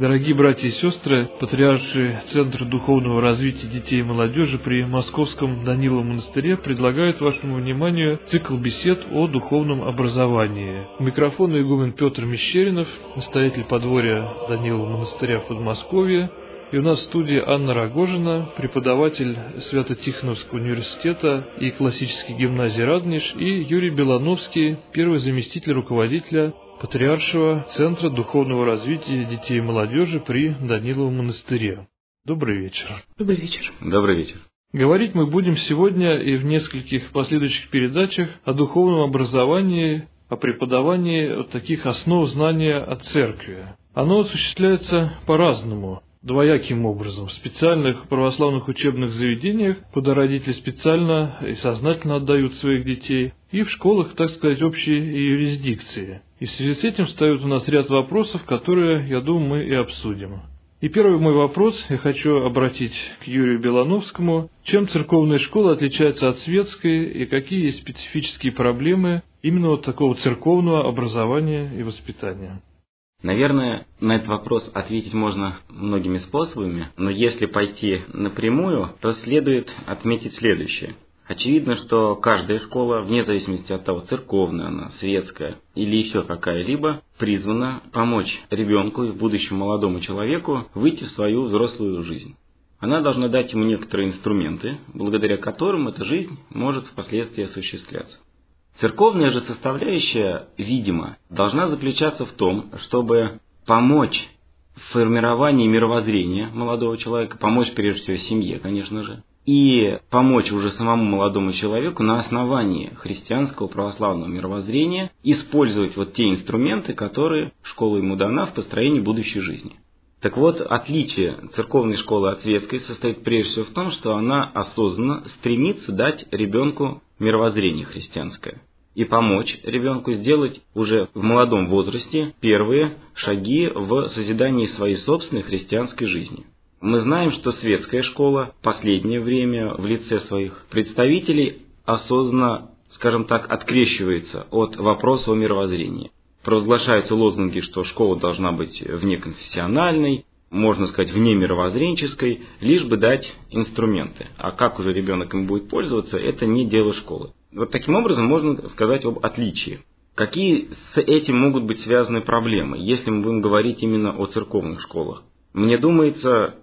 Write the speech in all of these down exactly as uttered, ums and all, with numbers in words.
Дорогие братья и сестры, патриарший Центр духовного развития детей и молодежи при Московском Даниловом монастыре предлагает вашему вниманию цикл бесед о духовном образовании. У микрофона игумен Петр Мещеринов, настоятель подворья Данилового монастыря в Подмосковье. И у нас в студии Анна Рогожина, преподаватель Свято-Тихоновского университета и классической гимназии Радонеж, и Юрий Белановский, первый заместитель руководителя Патриаршего Центра духовного развития детей и молодежи при Даниловом монастыре. Добрый вечер. Добрый вечер. Добрый вечер. Говорить мы будем сегодня и в нескольких последующих передачах о духовном образовании, о преподавании таких основ знания о церкви. Оно осуществляется по-разному. Двояким образом, в специальных православных учебных заведениях, куда родители специально и сознательно отдают своих детей, и в школах, так сказать, общей юрисдикции. И в связи с этим встают у нас ряд вопросов, которые, я думаю, мы и обсудим. И первый мой вопрос я хочу обратить к Юрию Белановскому. Чем церковная школа отличается от светской, и какие есть специфические проблемы именно вот такого церковного образования и воспитания? Наверное, на этот вопрос ответить можно многими способами, но если пойти напрямую, то следует отметить следующее. Очевидно, что каждая школа, вне зависимости от того, церковная она, светская или еще какая-либо, призвана помочь ребенку и будущему молодому человеку выйти в свою взрослую жизнь. Она должна дать ему некоторые инструменты, благодаря которым эта жизнь может впоследствии осуществляться. Церковная же составляющая, видимо, должна заключаться в том, чтобы помочь в формировании мировоззрения молодого человека, помочь прежде всего семье, конечно же, и помочь уже самому молодому человеку на основании христианского православного мировоззрения использовать вот те инструменты, которые школа ему дана в построении будущей жизни. Так вот, отличие церковной школы от светской состоит прежде всего в том, что она осознанно стремится дать ребенку мировоззрение христианское и помочь ребенку сделать уже в молодом возрасте первые шаги в созидании своей собственной христианской жизни. Мы знаем, что светская школа в последнее время в лице своих представителей осознанно, скажем так, открещивается от вопроса о мировоззрении. Провозглашаются лозунги, что школа должна быть внеконфессиональной, можно сказать, внемировоззренческой, лишь бы дать инструменты. А как уже ребенок им будет пользоваться, это не дело школы. Вот таким образом можно сказать об отличии. Какие с этим могут быть связаны проблемы, если мы будем говорить именно о церковных школах? Мне думается,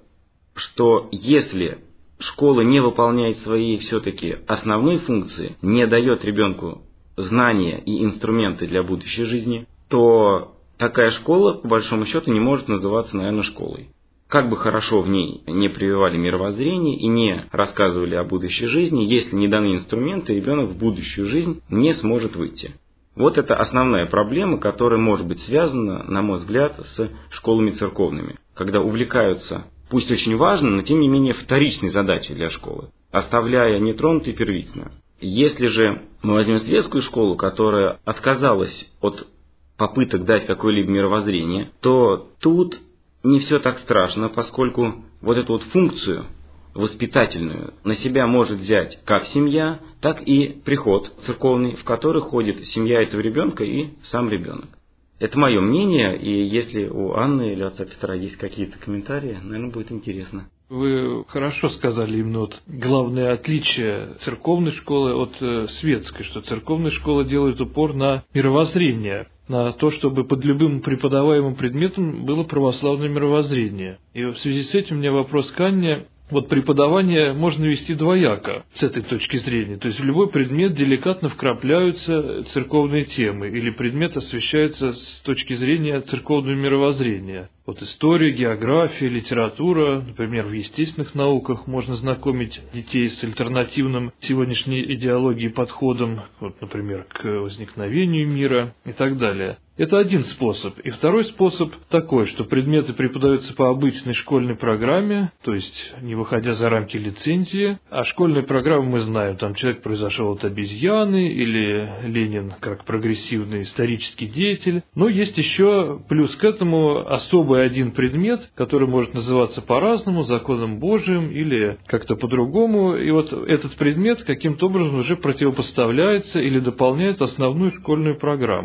что если школа не выполняет своей все-таки основной функции, не дает ребенку знания и инструменты для будущей жизни, то такая школа, по большому счету, не может называться, наверное, школой. Как бы хорошо в ней не прививали мировоззрение и не рассказывали о будущей жизни, если не даны инструменты, ребенок в будущую жизнь не сможет выйти. Вот это основная проблема, которая может быть связана, на мой взгляд, с школами церковными, когда увлекаются, пусть очень важно, но тем не менее вторичной задачей для школы, оставляя нетронутой первичную. Если же мы возьмем светскую школу, которая отказалась от попыток дать какое-либо мировоззрение, то тут не все так страшно, поскольку вот эту вот функцию воспитательную на себя может взять как семья, так и приход церковный, в который ходит семья этого ребенка и сам ребенок. Это мое мнение, и если у Анны или отца Петра есть какие-то комментарии, наверное, будет интересно. Вы хорошо сказали именно вот главное отличие церковной школы от э, светской, что церковная школа делает упор на мировоззрение, на то, чтобы под любым преподаваемым предметом было православное мировоззрение. И в связи с этим у меня вопрос к Анне. Вот преподавание можно вести двояко с этой точки зрения. То есть в любой предмет деликатно вкрапляются церковные темы, или предмет освещается с точки зрения церковного мировоззрения. Вот история, география, литература, например, в естественных науках можно знакомить детей с альтернативным сегодняшней идеологией подходом, вот, например, к возникновению мира и так далее. Это один способ. И второй способ такой, что предметы преподаются по обычной школьной программе, то есть не выходя за рамки лицензии. А школьную программу мы знаем, там человек произошел от обезьяны, или Ленин как прогрессивный исторический деятель. Но есть еще плюс к этому особый один предмет, который может называться по-разному, законом Божиим или как-то по-другому. И вот этот предмет каким-то образом уже противопоставляется или дополняет основную школьную программу.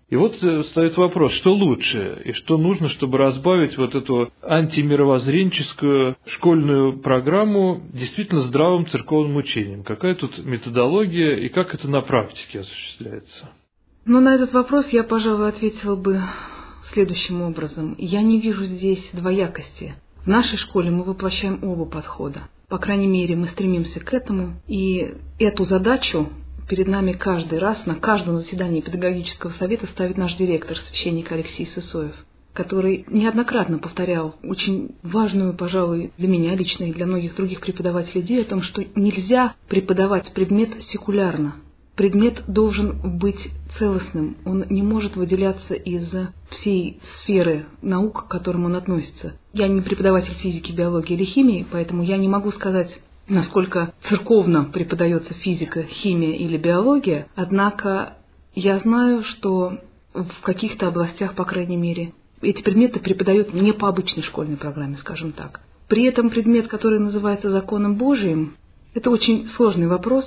И вот встает вопрос, что лучше, и что нужно, чтобы разбавить вот эту антимировоззренческую школьную программу действительно здравым церковным учением. Какая тут методология и как это на практике осуществляется? Ну, на этот вопрос я, пожалуй, ответила бы следующим образом. Я не вижу здесь двоякости. В нашей школе мы воплощаем оба подхода. По крайней мере, мы стремимся к этому, и эту задачу перед нами каждый раз на каждом заседании педагогического совета ставит наш директор, священник Алексей Сысоев, который неоднократно повторял очень важную, пожалуй, для меня лично и для многих других преподавателей идею о том, что нельзя преподавать предмет секулярно. Предмет должен быть целостным, он не может выделяться из всей сферы наук, к которым он относится. Я не преподаватель физики, биологии или химии, поэтому я не могу сказать, насколько церковно преподается физика, химия или биология, однако я знаю, что в каких-то областях, по крайней мере, эти предметы преподают не по обычной школьной программе, скажем так. При этом предмет, который называется законом Божиим, это очень сложный вопрос,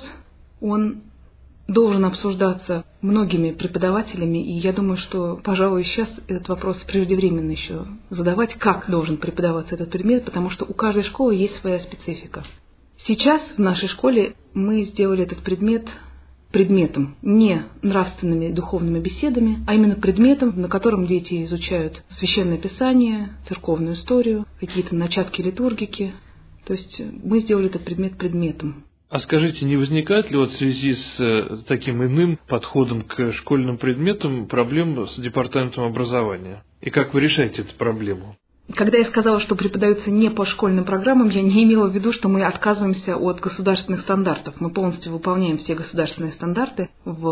он должен обсуждаться многими преподавателями, и я думаю, что, пожалуй, сейчас этот вопрос преждевременно еще задавать, как должен преподаваться этот предмет, потому что у каждой школы есть своя специфика. Сейчас в нашей школе мы сделали этот предмет предметом, не нравственными духовными беседами, а именно предметом, на котором дети изучают Священное Писание, церковную историю, какие-то начатки литургики. То есть мы сделали этот предмет предметом. А скажите, не возникает ли вот в связи с таким иным подходом к школьным предметам проблем с департаментом образования? И как вы решаете эту проблему? Когда я сказала, что преподаются не по школьным программам, я не имела в виду, что мы отказываемся от государственных стандартов. Мы полностью выполняем все государственные стандарты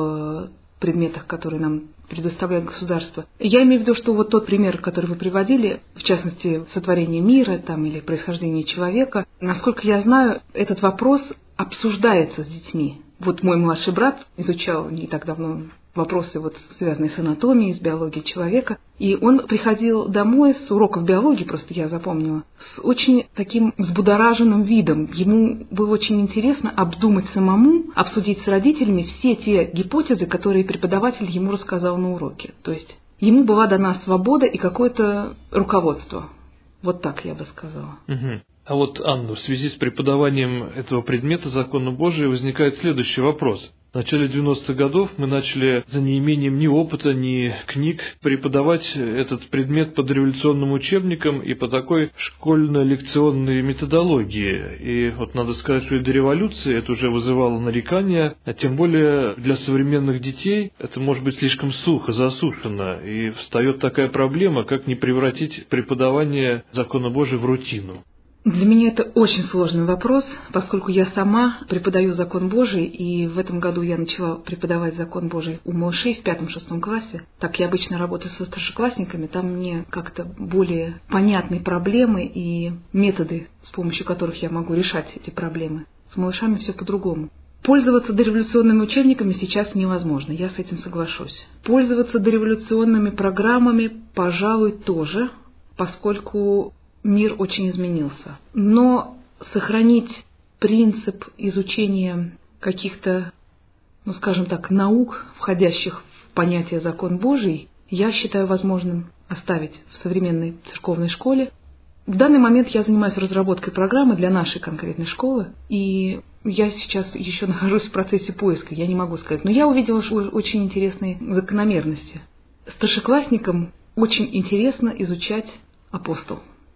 в предметах, которые нам предоставляет государство. Я имею в виду, что вот тот пример, который вы приводили, в частности, сотворение мира там, или происхождение человека, насколько я знаю, этот вопрос обсуждается с детьми. Вот мой младший брат изучал не так давно вопросы, вот, связанные с анатомией, с биологией человека. И он приходил домой с уроков биологии, просто я запомнила, с очень таким взбудораженным видом. Ему было очень интересно обдумать самому, обсудить с родителями все те гипотезы, которые преподаватель ему рассказал на уроке. То есть ему была дана свобода и какое-то руководство. Вот так я бы сказала. Угу. А вот, Анна, в связи с преподаванием этого предмета закона Божия возникает следующий вопрос. В начале девяностых годов мы начали за неимением ни опыта, ни книг преподавать этот предмет по дореволюционным учебникам и по такой школьно-лекционной методологии. И вот надо сказать, что и до революции это уже вызывало нарекания, а тем более для современных детей это может быть слишком сухо, засушено. И встает такая проблема, как не превратить преподавание закона Божия в рутину. Для меня это очень сложный вопрос, поскольку я сама преподаю закон Божий, и в этом году я начала преподавать закон Божий у малышей в пятом-шестом классе. Так я обычно работаю со старшеклассниками, там мне как-то более понятны проблемы и методы, с помощью которых я могу решать эти проблемы. С малышами все по-другому. Пользоваться дореволюционными учебниками сейчас невозможно, я с этим соглашусь. Пользоваться дореволюционными программами, пожалуй, тоже, поскольку мир очень изменился. Но сохранить принцип изучения каких-то, ну скажем так, наук, входящих в понятие закон Божий, я считаю возможным оставить в современной церковной школе. В данный момент я занимаюсь разработкой программы для нашей конкретной школы, и я сейчас еще нахожусь в процессе поиска, я не могу сказать. Но я увидела очень интересные закономерности. Старшеклассникам очень интересно изучать апостол.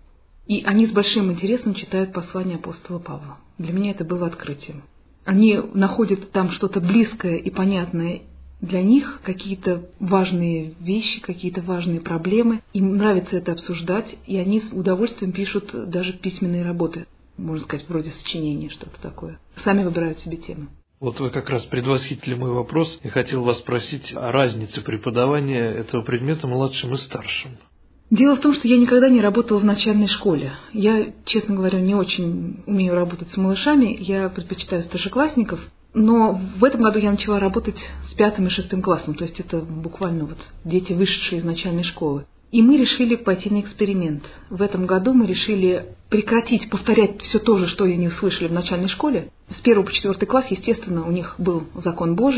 И они с большим интересом читают послание апостола Павла. Для меня это было открытием. Они находят там что-то близкое и понятное для них, какие-то важные вещи, какие-то важные проблемы. Им нравится это обсуждать, и они с удовольствием пишут даже письменные работы, можно сказать, вроде сочинения, что-то такое. Сами выбирают себе темы. Вот вы как раз предвосхитили мой вопрос. Я хотел вас спросить о разнице преподавания этого предмета младшим и старшим. Дело в том, что я никогда не работала в начальной школе. Я, честно говоря, не очень умею работать с малышами, я предпочитаю старшеклассников, но в этом году я начала работать с пятым и шестым классом, то есть это буквально вот дети, вышедшие из начальной школы. И мы решили пойти на эксперимент. В этом году мы решили прекратить повторять все то же, что они услышали в начальной школе. С первого по четвертый класс, естественно, у них был закон Божий,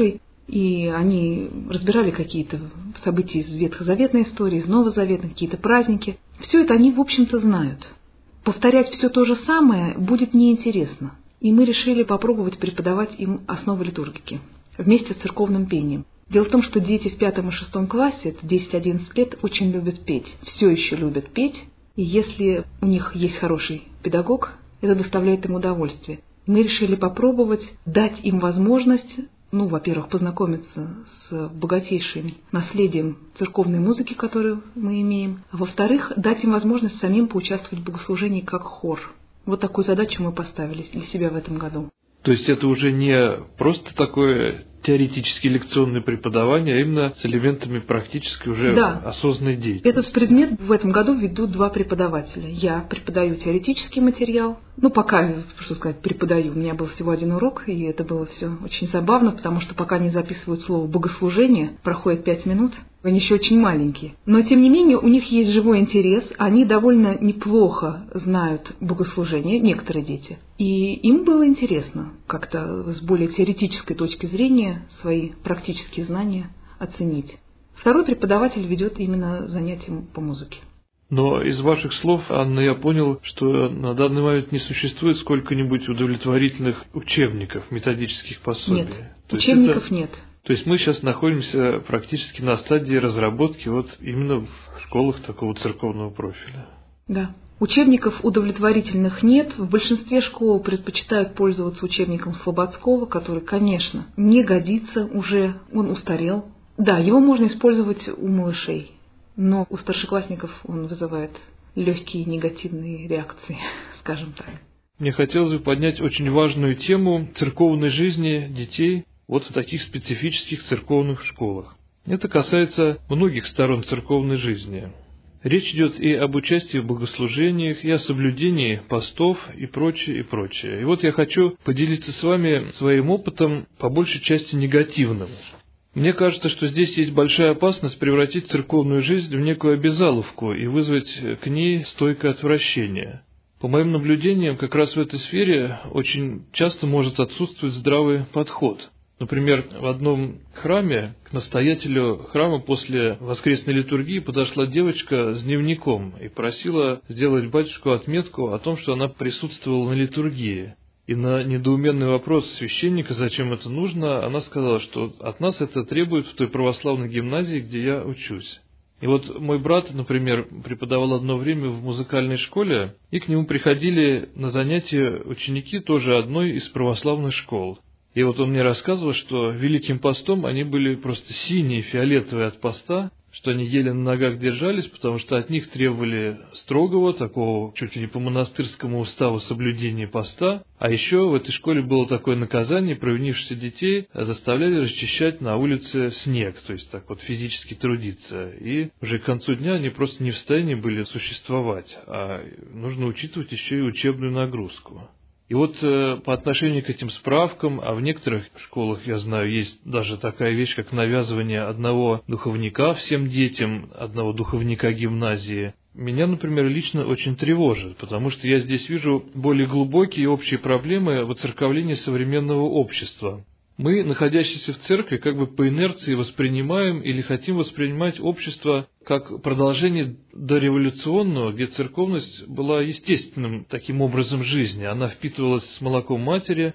и они разбирали какие-то события из ветхозаветной истории, из новозаветной, какие-то праздники. Все это они, в общем-то, знают. Повторять все то же самое будет неинтересно. И мы решили попробовать преподавать им основы литургики вместе с церковным пением. Дело в том, что дети в пятом и шестом классе, это десять-одиннадцать лет, очень любят петь, все еще любят петь. И если у них есть хороший педагог, это доставляет им удовольствие. Мы решили попробовать дать им возможность, ну, во-первых, познакомиться с богатейшим наследием церковной музыки, которую мы имеем, а во-вторых, дать им возможность самим поучаствовать в богослужении как хор. Вот такую задачу мы поставили для себя в этом году. То есть это уже не просто такое теоретическое лекционное преподавание, а именно с элементами практической уже да. осознанной деятельности. Этот предмет в этом году ведут два преподавателя. Я преподаю теоретический материал. Ну, пока, что сказать, преподаю. У меня был всего один урок, и это было все очень забавно, потому что пока не записывают слово «богослужение», проходит пять минут. Они еще очень маленькие. Но, тем не менее, у них есть живой интерес. Они довольно неплохо знают богослужение, некоторые дети. И им было интересно как-то с более теоретической точки зрения свои практические знания оценить. Второй преподаватель ведет именно занятия по музыке. Но из ваших слов, Анна, я понял, что на данный момент не существует сколько-нибудь удовлетворительных учебников, методических пособий. Нет, То учебников это... нет. То есть мы сейчас находимся практически на стадии разработки вот именно в школах такого церковного профиля. Да. Учебников удовлетворительных нет. В большинстве школ предпочитают пользоваться учебником Слободского, который, конечно, не годится уже, он устарел. Да, его можно использовать у малышей, но у старшеклассников он вызывает легкие негативные реакции, скажем так. Мне хотелось бы поднять очень важную тему церковной жизни детей вот в таких специфических церковных школах. Это касается многих сторон церковной жизни. Речь идет и об участии в богослужениях, и о соблюдении постов, и прочее, и прочее. И вот я хочу поделиться с вами своим опытом, по большей части негативным. Мне кажется, что здесь есть большая опасность превратить церковную жизнь в некую обязаловку и вызвать к ней стойкое отвращение. По моим наблюдениям, как раз в этой сфере очень часто может отсутствовать здравый подход. Например, в одном храме к настоятелю храма после воскресной литургии подошла девочка с дневником и просила сделать батюшку отметку о том, что она присутствовала на литургии. И на недоуменный вопрос священника, зачем это нужно, она сказала, что от нас это требует в той православной гимназии, где я учусь. И вот мой брат, например, преподавал одно время в музыкальной школе, и к нему приходили на занятия ученики тоже одной из православных школ. И вот он мне рассказывал, что Великим постом они были просто синие, фиолетовые от поста, что они еле на ногах держались, потому что от них требовали строгого, такого чуть ли не по монастырскому уставу соблюдения поста. А еще в этой школе было такое наказание: провинившихся детей заставляли расчищать на улице снег, то есть так вот физически трудиться. И уже к концу дня они просто не в состоянии были существовать, а нужно учитывать еще и учебную нагрузку. И вот э, по отношению к этим справкам, а в некоторых школах, я знаю, есть даже такая вещь, как навязывание одного духовника всем детям, одного духовника гимназии, меня, например, лично очень тревожит, потому что я здесь вижу более глубокие общие проблемы воцерковления современного общества. Мы, находящиеся в церкви, как бы по инерции воспринимаем или хотим воспринимать общество как продолжение дореволюционного, где церковность была естественным таким образом жизни. Она впитывалась с молоком матери,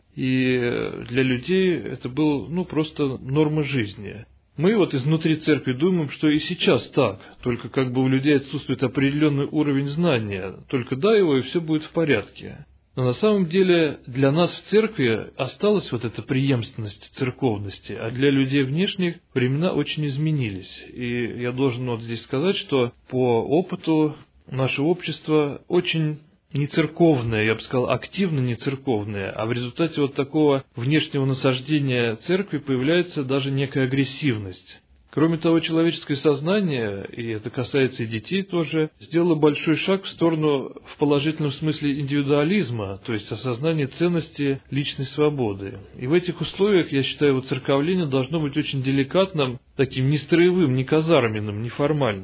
и для людей это было ну, просто норма жизни. Мы вот изнутри церкви думаем, что и сейчас так, только как бы у людей отсутствует определенный уровень знания, только дай его, и все будет в порядке. Но на самом деле для нас в церкви осталась вот эта преемственность церковности, а для людей внешних времена очень изменились. И я должен вот здесь сказать, что по опыту наше общество очень нецерковное, я бы сказал, активно нецерковное, а в результате вот такого внешнего насаждения церкви появляется даже некая агрессивность. Кроме того, человеческое сознание, и это касается и детей тоже, сделало большой шаг в сторону в положительном смысле индивидуализма, то есть осознания ценности личной свободы. И в этих условиях, я считаю, воцерковление должно быть очень деликатным, таким не строевым, не казарменным, не формальным.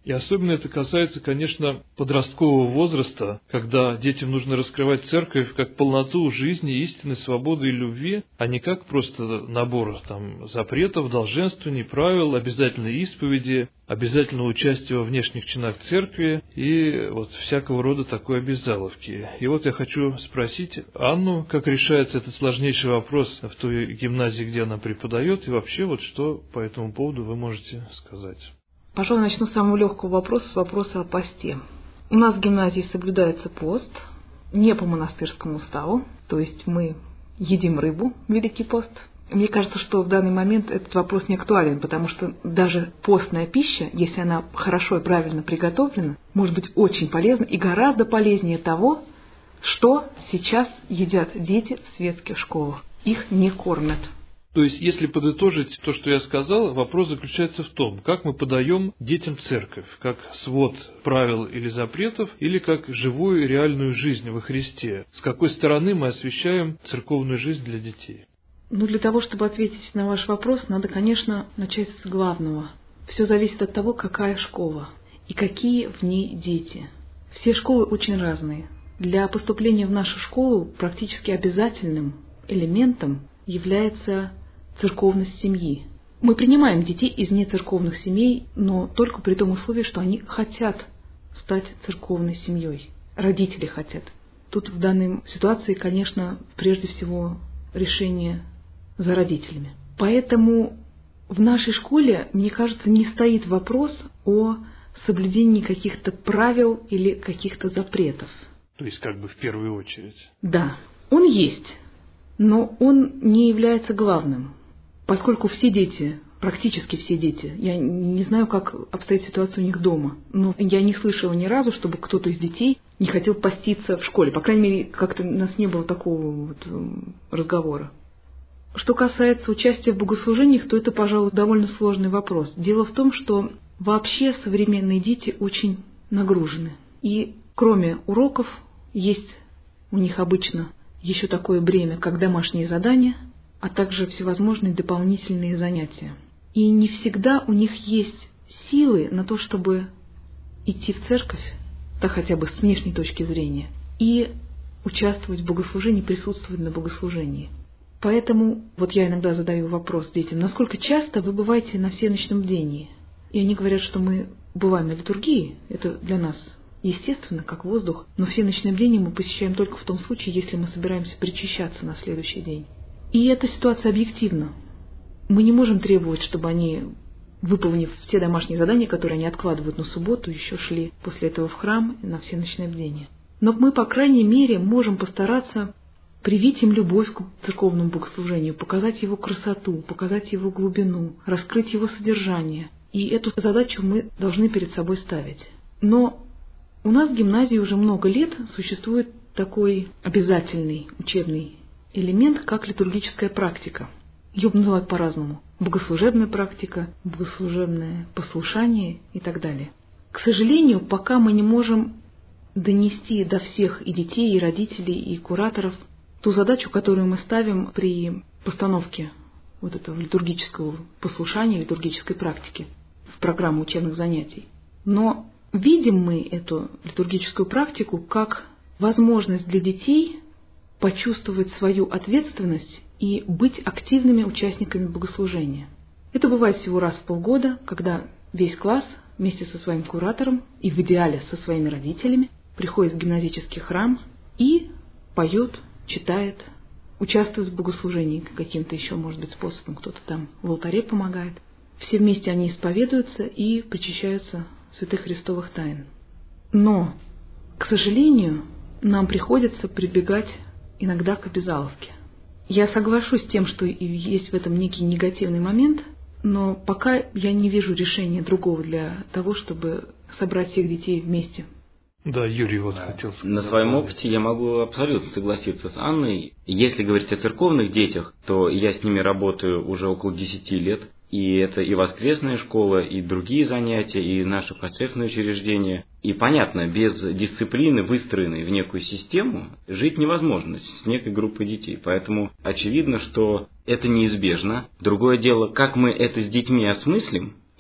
И особенно это касается, конечно, подросткового возраста, когда детям нужно раскрывать церковь как полноту жизни, истины, свободы и любви, а не как просто набор там, запретов, долженствований, правил, обязательной исповеди, обязательного участия во внешних чинах церкви и вот всякого рода такой обязаловки. И вот я хочу спросить Анну, как решается этот сложнейший вопрос в той гимназии, где она преподает, и вообще вот что по этому поводу вы можете сказать. Пожалуй, начну с самого легкого вопроса, с вопроса о посте. У нас в гимназии соблюдается пост, не по монастырскому уставу, то есть мы едим рыбу в Великий пост. Мне кажется, что в данный момент этот вопрос не актуален, потому что даже постная пища, если она хорошо и правильно приготовлена, может быть очень полезна и гораздо полезнее того, что сейчас едят дети в светских школах. Их не кормят. То есть, если подытожить то, что я сказал, вопрос заключается в том, как мы подаем детям церковь, как свод правил или запретов, или как живую и реальную жизнь во Христе. С какой стороны мы освещаем церковную жизнь для детей? Ну, для того, чтобы ответить на ваш вопрос, надо, конечно, начать с главного. Все зависит от того, какая школа и какие в ней дети. Все школы очень разные. Для поступления в нашу школу практически обязательным элементом является церковность семьи. Мы принимаем детей из нецерковных семей, но только при том условии, что они хотят стать церковной семьей. Родители хотят. Тут в данной ситуации, конечно, прежде всего решение за родителями. Поэтому в нашей школе, мне кажется, не стоит вопрос о соблюдении каких-то правил или каких-то запретов. То есть как бы в первую очередь. Да, он есть, но он не является главным. Поскольку все дети, практически все дети, я не знаю, как обстоит ситуация у них дома, но я не слышала ни разу, чтобы кто-то из детей не хотел поститься в школе. По крайней мере, как-то у нас не было такого вот разговора. Что касается участия в богослужениях, то это, пожалуй, довольно сложный вопрос. Дело в том, что вообще современные дети очень нагружены. И кроме уроков есть у них обычно еще такое бремя, как домашние задания, а также всевозможные дополнительные занятия. И не всегда у них есть силы на то, чтобы идти в церковь, да хотя бы с внешней точки зрения, и участвовать в богослужении, присутствовать на богослужении. Поэтому вот я иногда задаю вопрос детям, насколько часто вы бываете на всеночном бдении? И они говорят, что мы бываем на литургии, это для нас естественно, как воздух, но всеночное бдение мы посещаем только в том случае, если мы собираемся причащаться на следующий день. И эта ситуация объективна. Мы не можем требовать, чтобы они, выполнив все домашние задания, которые они откладывают на субботу, еще шли после этого в храм на всеночное бдение. Но мы, по крайней мере, можем постараться привить им любовь к церковному богослужению, показать его красоту, показать его глубину, раскрыть его содержание. И эту задачу мы должны перед собой ставить. Но у нас в гимназии уже много лет существует такой обязательный учебный элемент, как литургическая практика. Ее называют по-разному. Богослужебная практика, богослужебное послушание и так далее. К сожалению, пока мы не можем донести до всех и детей, и родителей, и кураторов ту задачу, которую мы ставим при постановке вот этого литургического послушания, литургической практики в программу учебных занятий. Но видим мы эту литургическую практику как возможность для детей почувствовать свою ответственность и быть активными участниками богослужения. Это бывает всего раз в полгода, когда весь класс вместе со своим куратором и в идеале со своими родителями приходит в гимназический храм и поет, читает, участвует в богослужении каким-то еще, может быть, способом. Кто-то там в алтаре помогает. Все вместе они исповедуются и причащаются святых христовых тайн. Но, к сожалению, нам приходится прибегать иногда к обязаловке. Я соглашусь с тем, что есть в этом некий негативный момент, но пока я не вижу решения другого для того, чтобы собрать всех детей вместе. Да, Юрий вот хотел сказать. На своем опыте я могу абсолютно согласиться с Анной. Если говорить о церковных детях, то я с ними работаю уже около десяти лет. И это и воскресная школа, и другие занятия, и наши подцерковные учреждения. И понятно, без дисциплины, выстроенной в некую систему, жить невозможно с некой группой детей. Поэтому очевидно, что это неизбежно. Другое дело, как мы это с детьми осмыслим,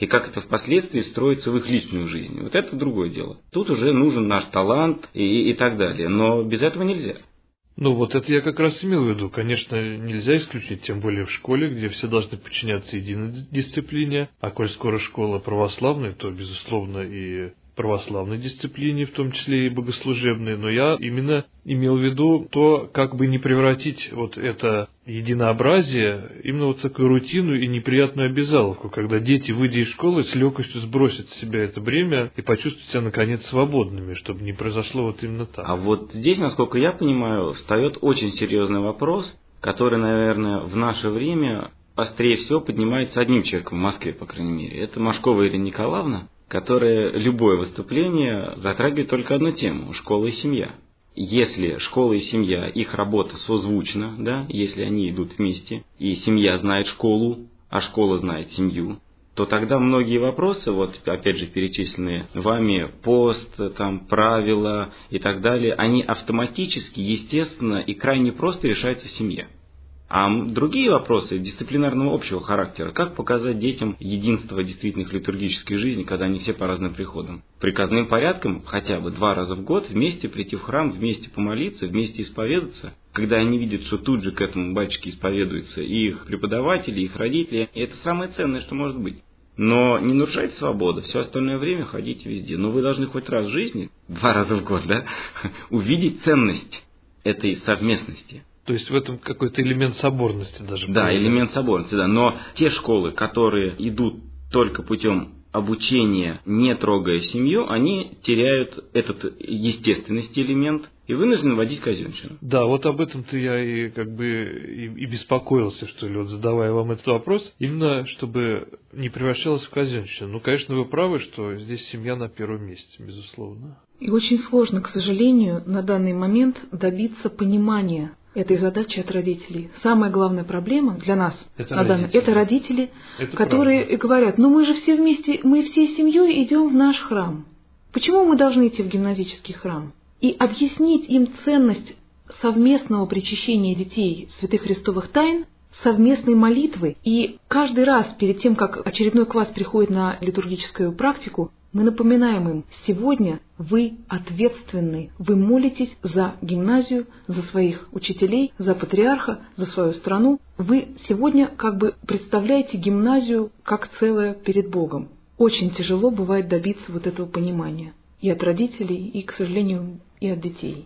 И как это впоследствии строится в их личную жизнь. Вот это другое дело. Тут уже нужен наш талант и, и так далее. Но без этого нельзя. Ну вот это я как раз имел в виду. Конечно, нельзя исключить, тем более в школе, где все должны подчиняться единой дисциплине. А коль скоро школа православная, то, безусловно, и православной дисциплине, в том числе и богослужебной, но я именно имел в виду то, как бы не превратить вот это единообразие именно вот такую рутину и неприятную обязаловку, когда дети, выйдя из школы, с легкостью сбросят с себя это бремя и почувствуют себя, наконец, свободными, чтобы не произошло вот именно так. А вот здесь, насколько я понимаю, встает очень серьезный вопрос, который, наверное, в наше время острее всего поднимается одним человеком в Москве, по крайней мере. Это Машкова Ирина Николаевна, которая любое выступление затрагивает только одну тему – школа и семья. Если школа и семья, их работа созвучна, да, если они идут вместе, и семья знает школу, а школа знает семью, то тогда многие вопросы, вот опять же перечисленные вами, пост, там, правила и так далее, они автоматически, естественно и крайне просто решаются в семье. А другие вопросы дисциплинарного общего характера, как показать детям единство действительно их литургической жизни, когда они все по разным приходам. Приказным порядком хотя бы два раза в год вместе прийти в храм, вместе помолиться, вместе исповедаться. Когда они видят, что тут же к этому батюшке исповедуются и их преподаватели, и их родители, и это самое ценное, что может быть. Но не нарушайте свободу, все остальное время ходите везде. Но вы должны хоть раз в жизни, два раза в год, да, увидеть ценность этой совместности. То есть в этом какой-то элемент соборности даже. Да, появляется. элемент соборности, да. Но те школы, которые идут только путем обучения, не трогая семью, они теряют этот естественности элемент и вынуждены вводить казенщину. Да, вот об этом-то я и как бы и, и беспокоился, что ли, вот задавая вам этот вопрос, именно чтобы не превращалось в казенщину. Ну, конечно, вы правы, что здесь семья на первом месте, безусловно. И очень сложно, к сожалению, на данный момент добиться понимания этой задачи от родителей. Самая главная проблема для нас это на данный, родители, это родители это которые правда. Говорят, ну мы же все вместе, мы всей семьей идем в наш храм. Почему мы должны идти в гимназический храм? И объяснить им ценность совместного причащения детей святых христовых тайн, совместной молитвы. И каждый раз перед тем, как очередной класс приходит на литургическую практику, мы напоминаем им: сегодня вы ответственны, вы молитесь за гимназию, за своих учителей, за патриарха, за свою страну. Вы сегодня как бы представляете гимназию как целое перед Богом. Очень тяжело бывает добиться вот этого понимания и от родителей, и, к сожалению, и от детей.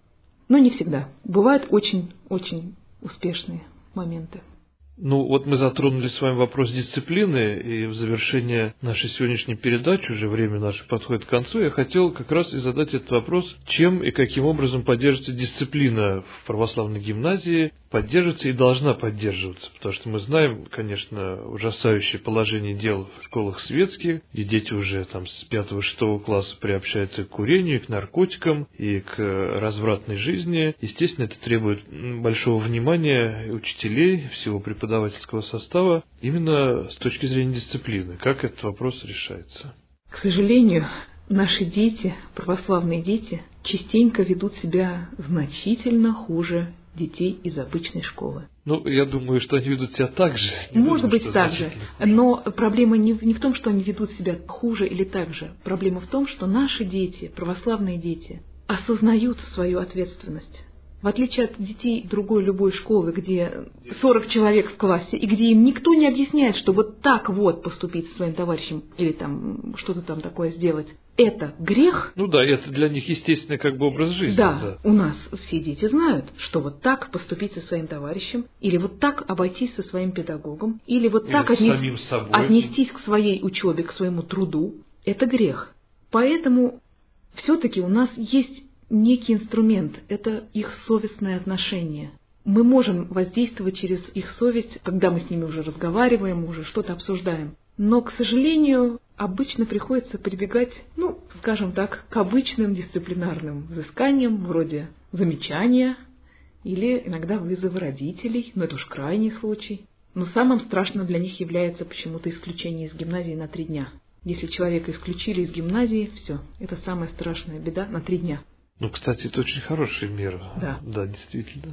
Но не всегда. Бывают очень-очень успешные моменты. Ну, вот мы затронули с вами вопрос дисциплины, и в завершение нашей сегодняшней передачи, уже время наше подходит к концу, я хотел как раз и задать этот вопрос: чем и каким образом поддерживается дисциплина в православной гимназии, поддерживается и должна поддерживаться, потому что мы знаем, конечно, ужасающее положение дел в школах светских, где дети уже там с пятого-шестого класса приобщаются к курению, к наркотикам и к развратной жизни. Естественно, это требует большого внимания учителей, всего преподавательского состава, именно с точки зрения дисциплины. Как этот вопрос решается? К сожалению, наши дети, православные дети, частенько ведут себя значительно хуже детей из обычной школы. Ну, я думаю, что они ведут себя так же. Не Может думаю, быть, так же. Но проблема не в, не в том, что они ведут себя хуже или так же. Проблема в том, что наши дети, православные дети, осознают свою ответственность. В отличие от детей другой любой школы, где сорок человек в классе, и где им никто не объясняет, что вот так вот поступить со своим товарищем или там что-то там такое сделать, это грех. Ну да, это для них естественный как бы образ жизни. Да, да, у нас все дети знают, что вот так поступить со своим товарищем, или вот так обойтись со своим педагогом, или вот или так с отнес... самим собой. отнестись к своей учебе, к своему труду, это грех. Поэтому все-таки у нас есть некий инструмент – это их совестное отношение. Мы можем воздействовать через их совесть, когда мы с ними уже разговариваем, уже что-то обсуждаем. Но, к сожалению, обычно приходится прибегать, ну, скажем так, к обычным дисциплинарным взысканиям, вроде замечания или иногда вызовы родителей, но это уж крайний случай. Но самым страшным для них является почему-то исключение из гимназии на три дня. Если человека исключили из гимназии, все, это самая страшная беда на три дня. Ну, кстати, это очень хорошая мера. Да. Да, действительно.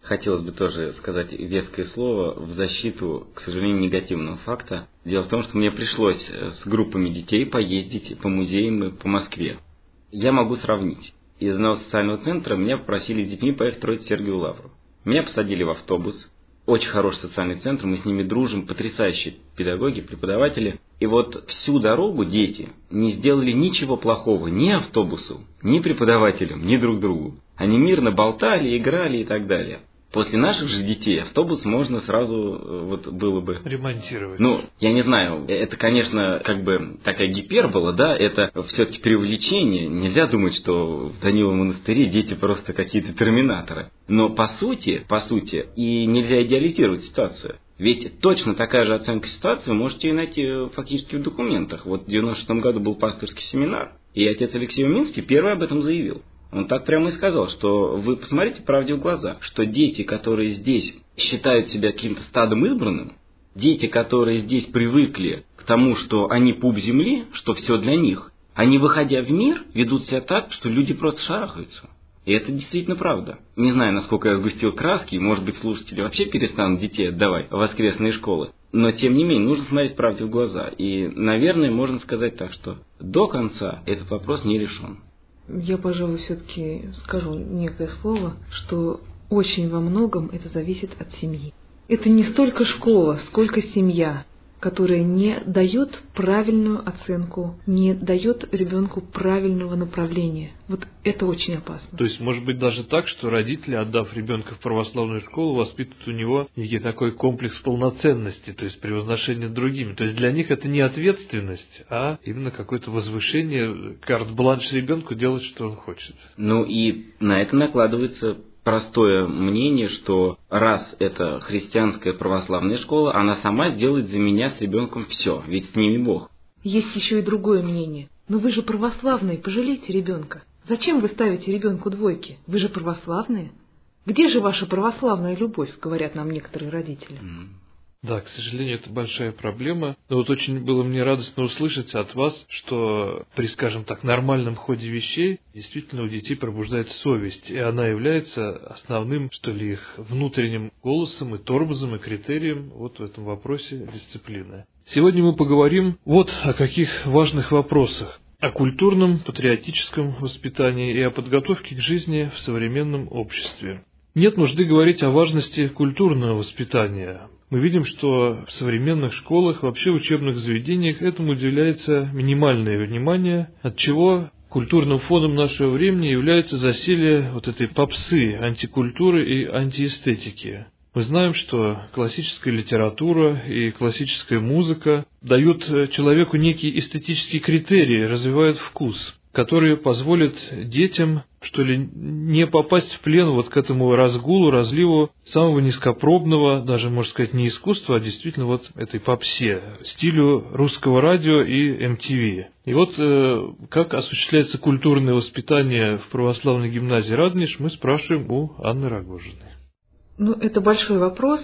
Хотелось бы тоже сказать веское слово в защиту, к сожалению, негативного факта. Дело в том, что мне пришлось с группами детей поездить по музеям и по Москве. Я могу сравнить. Из одного социального центра меня попросили с детьми поехать строить Сергиеву Лавру. Меня посадили в автобус. Очень хороший социальный центр, мы с ними дружим, потрясающие педагоги, преподаватели. И вот всю дорогу дети не сделали ничего плохого ни автобусу, ни преподавателям, ни друг другу. Они мирно болтали, играли и так далее. После наших же детей автобус можно сразу вот было бы ремонтировать. Ну, я не знаю, это, конечно, как бы такая гипербола, да, это все-таки преувеличение. Нельзя думать, что в Даниловом монастыре дети просто какие-то терминаторы. Но по сути, по сути, и нельзя идеализировать ситуацию. Ведь точно такая же оценка ситуации вы можете найти фактически в документах. Вот в девяносто шестом году был пасторский семинар, и отец Алексей Уминский первый об этом заявил. Он так прямо и сказал, что вы посмотрите правде в глаза, что дети, которые здесь считают себя каким-то стадом избранным, дети, которые здесь привыкли к тому, что они пуп земли, что все для них, они, выходя в мир, ведут себя так, что люди просто шарахаются. И это действительно правда. Не знаю, насколько я сгустил краски, может быть, слушатели вообще перестанут детей отдавать в воскресные школы. Но, тем не менее, нужно смотреть правде в глаза. И, наверное, можно сказать так, что до конца этот вопрос не решен. Я, пожалуй, все-таки скажу некое слово, что очень во многом это зависит от семьи. Это не столько школа, сколько семья, которая не дает правильную оценку, не дает ребенку правильного направления. Вот это очень опасно. То есть, может быть, даже так, что родители, отдав ребенка в православную школу, воспитывают у него некий такой комплекс полноценности, то есть превозношение другими. То есть для них это не ответственность, а именно какое-то возвышение, карт-бланш ребенку делать, что он хочет. Ну и на это накладывается простое мнение, что раз это христианская православная школа, она сама сделает за меня с ребенком все, ведь с ними Бог. Есть еще и другое мнение. Но вы же православные, пожалейте ребенка. Зачем вы ставите ребенку двойки? Вы же православные. Где же ваша православная любовь, говорят нам некоторые родители. Mm. Да, к сожалению, это большая проблема. Но вот очень было мне радостно услышать от вас, что при, скажем так, нормальном ходе вещей действительно у детей пробуждается совесть, и она является основным, что ли, их внутренним голосом и тормозом и критерием вот в этом вопросе дисциплины. Сегодня мы поговорим вот о каких важных вопросах: о культурном, патриотическом воспитании и о подготовке к жизни в современном обществе. Нет нужды говорить о важности культурного воспитания. Мы видим, что в современных школах, вообще в учебных заведениях этому уделяется минимальное внимание, отчего культурным фоном нашего времени является засилие вот этой попсы, антикультуры и антиэстетики. Мы знаем, что классическая литература и классическая музыка дают человеку некие эстетические критерии, развивают вкус, которые позволят детям, что ли, не попасть в плен вот к этому разгулу, разливу самого низкопробного, даже, можно сказать, не искусства, а действительно вот этой попсе, стилю русского радио и эм ти ви. И вот э, как осуществляется культурное воспитание в православной гимназии Радонеж, мы спрашиваем у Анны Рогожиной. Ну, это большой вопрос,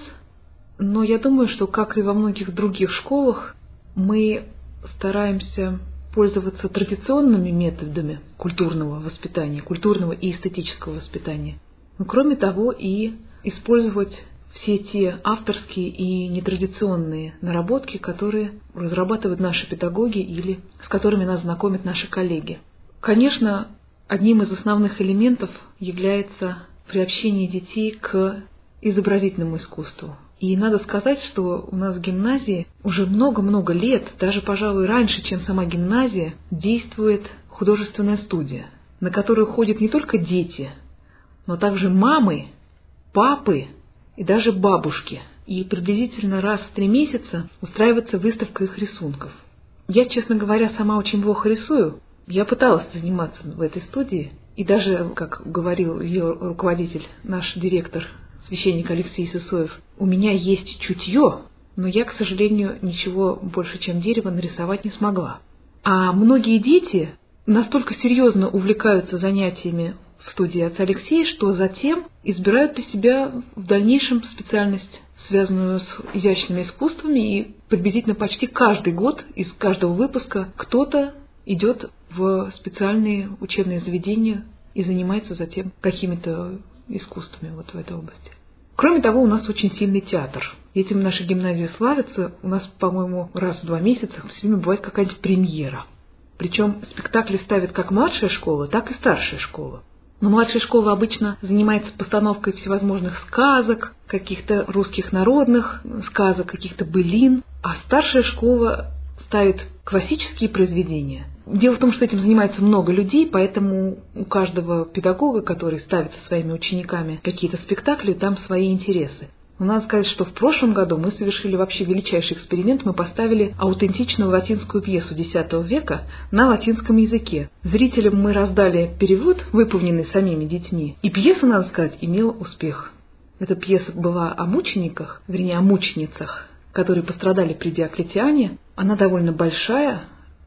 но я думаю, что, как и во многих других школах, мы стараемся пользоваться традиционными методами культурного воспитания, культурного и эстетического воспитания. Но кроме того и использовать все те авторские и нетрадиционные наработки, которые разрабатывают наши педагоги или с которыми нас знакомят наши коллеги. Конечно, одним из основных элементов является приобщение детей к изобразительному искусству. И надо сказать, что у нас в гимназии уже много-много лет, даже, пожалуй, раньше, чем сама гимназия, действует художественная студия, на которую ходят не только дети, но также мамы, папы и даже бабушки. И приблизительно раз в три месяца устраивается выставка их рисунков. Я, честно говоря, сама очень плохо рисую. Я пыталась заниматься в этой студии, и даже, как говорил ее руководитель, наш директор, священник Алексей Сысоев, у меня есть чутье, но я, к сожалению, ничего больше, чем дерево, нарисовать не смогла. А многие дети настолько серьезно увлекаются занятиями в студии отца Алексея, что затем избирают для себя в дальнейшем специальность, связанную с изящными искусствами, и приблизительно почти каждый год из каждого выпуска кто-то идет в специальные учебные заведения и занимается затем какими-то искусствами вот в этой области. Кроме того, у нас очень сильный театр. Этим наша гимназия славится. У нас, по-моему, раз в два месяца все время бывает какая-нибудь премьера. Причем спектакли ставят как младшая школа, так и старшая школа. Но младшая школа обычно занимается постановкой всевозможных сказок, каких-то русских народных сказок, каких-то былин, а старшая школа ставит классические произведения. Дело в том, что этим занимается много людей, поэтому у каждого педагога, который ставит со своими учениками какие-то спектакли, там свои интересы. Но надо сказать, что в прошлом году мы совершили вообще величайший эксперимент. Мы поставили аутентичную латинскую пьесу десятого века на латинском языке. Зрителям мы раздали перевод, выполненный самими детьми, и пьеса, надо сказать, имела успех. Эта пьеса была о мучениках, вернее, о мученицах, которые пострадали при Диоклетиане. Она довольно большая,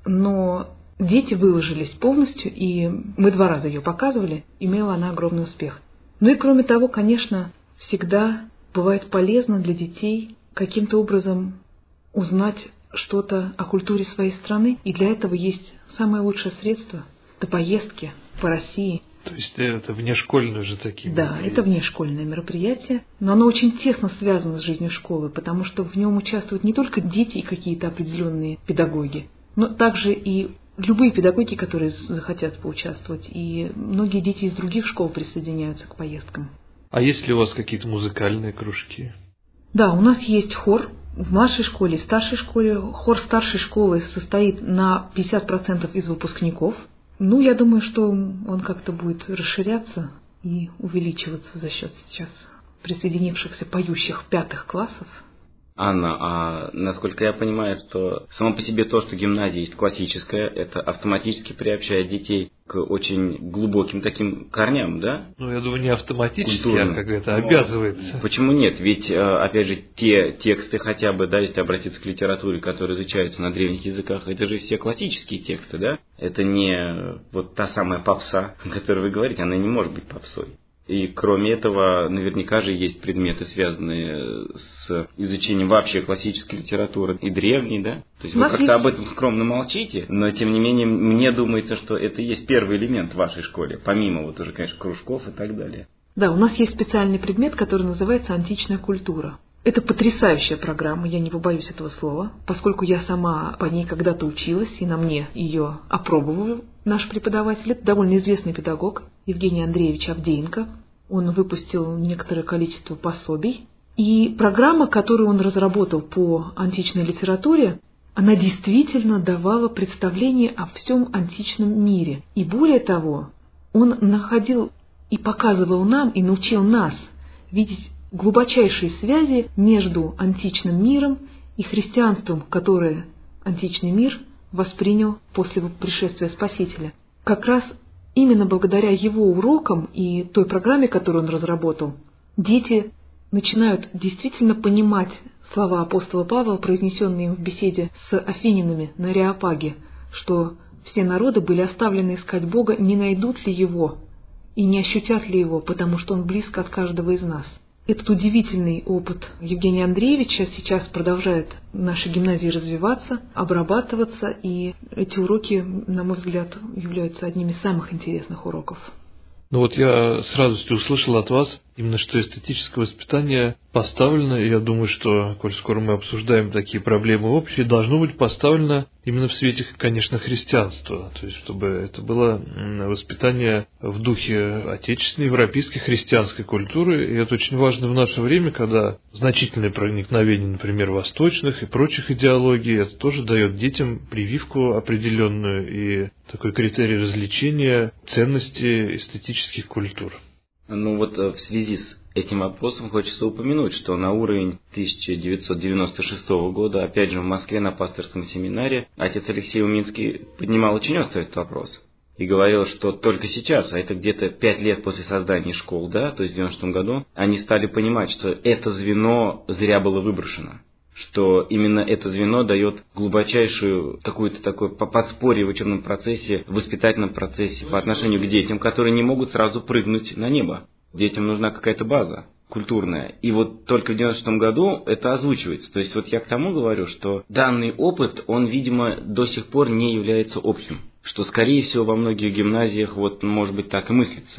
но дети выложились полностью, и мы два раза ее показывали, имела она огромный успех. Ну и кроме того, конечно, всегда бывает полезно для детей каким-то образом узнать что-то о культуре своей страны, и для этого есть самое лучшее средство – это поездки по России. То есть это внешкольные же такие Да, мероприятия. это внешкольное мероприятие, но оно очень тесно связано с жизнью школы, потому что в нем участвуют не только дети и какие-то определенные педагоги, но также и любые педагоги, которые захотят поучаствовать, и многие дети из других школ присоединяются к поездкам. А есть ли у вас какие-то музыкальные кружки? Да, у нас есть хор в младшей школе, в старшей школе. Хор старшей школы состоит на пятьдесят процентов из выпускников. Ну, я думаю, что он как-то будет расширяться и увеличиваться за счет сейчас присоединившихся поющих пятых классов. Анна, а насколько я понимаю, что само по себе то, что гимназия есть классическая, это автоматически приобщает детей к очень глубоким таким корням, да? Ну, я думаю, не автоматически, Культурным. а как это обязывается. Почему нет? Ведь, опять же, те тексты хотя бы, да, если обратиться к литературе, которые изучаются на древних языках, это же все классические тексты, да? Это не вот та самая попса, о которой вы говорите, она не может быть попсой. И кроме этого, наверняка же есть предметы, связанные с изучением вообще классической литературы и древней, да? То есть вы как-то есть... об этом скромно молчите, но тем не менее мне думается, что это и есть первый элемент в вашей школе, помимо вот уже, конечно, кружков и так далее. Да, у нас есть специальный предмет, который называется античная культура. Это потрясающая программа, я не побоюсь этого слова, поскольку я сама по ней когда-то училась, и на мне ее опробовал наш преподаватель. Это довольно известный педагог Евгений Андреевич Авдеенко. Он выпустил некоторое количество пособий. И программа, которую он разработал по античной литературе, она действительно давала представление о всем античном мире. И более того, он находил и показывал нам, и научил нас видеть глубочайшие связи между античным миром и христианством, которое античный мир воспринял после пришествия Спасителя. Как раз именно благодаря его урокам и той программе, которую он разработал, дети начинают действительно понимать слова апостола Павла, произнесенные в беседе с афининами на Ареопаге, что все народы были оставлены искать Бога, не найдут ли Его и не ощутят ли Его, потому что Он близко от каждого из нас. Этот удивительный опыт Евгения Андреевича сейчас продолжает в нашей гимназии развиваться, обрабатываться, и эти уроки, на мой взгляд, являются одними из самых интересных уроков. Ну вот я с радостью услышал от вас именно, что эстетическое воспитание поставлено, и я думаю, что, коль скоро мы обсуждаем такие проблемы общие, должно быть поставлено именно в свете, конечно, христианства. То есть, чтобы это было воспитание в духе отечественной, европейской, христианской культуры. И это очень важно в наше время, когда значительное проникновение, например, восточных и прочих идеологий, это тоже дает детям прививку определенную и такой критерий развлечения ценности эстетических культур. Ну вот в связи с этим вопросом хочется упомянуть, что на уровень тысяча девятьсот девяносто шестого года, опять же в Москве на пасторском семинаре, отец Алексей Уминский поднимал очень остро этот вопрос. И говорил, что только сейчас, а это где-то пять лет после создания школ, да, то есть в девяносто шестом году, они стали понимать, что это звено зря было выброшено. Что именно это звено дает глубочайшую какую-то такое подспорье в учебном процессе, в воспитательном процессе по отношению к детям, которые не могут сразу прыгнуть на небо. Детям нужна какая-то база культурная. И вот только в девяносто шестом году это озвучивается. То есть вот я к тому говорю, что данный опыт, он, видимо, до сих пор не является общим. Что, скорее всего, во многих гимназиях вот может быть так и мыслится.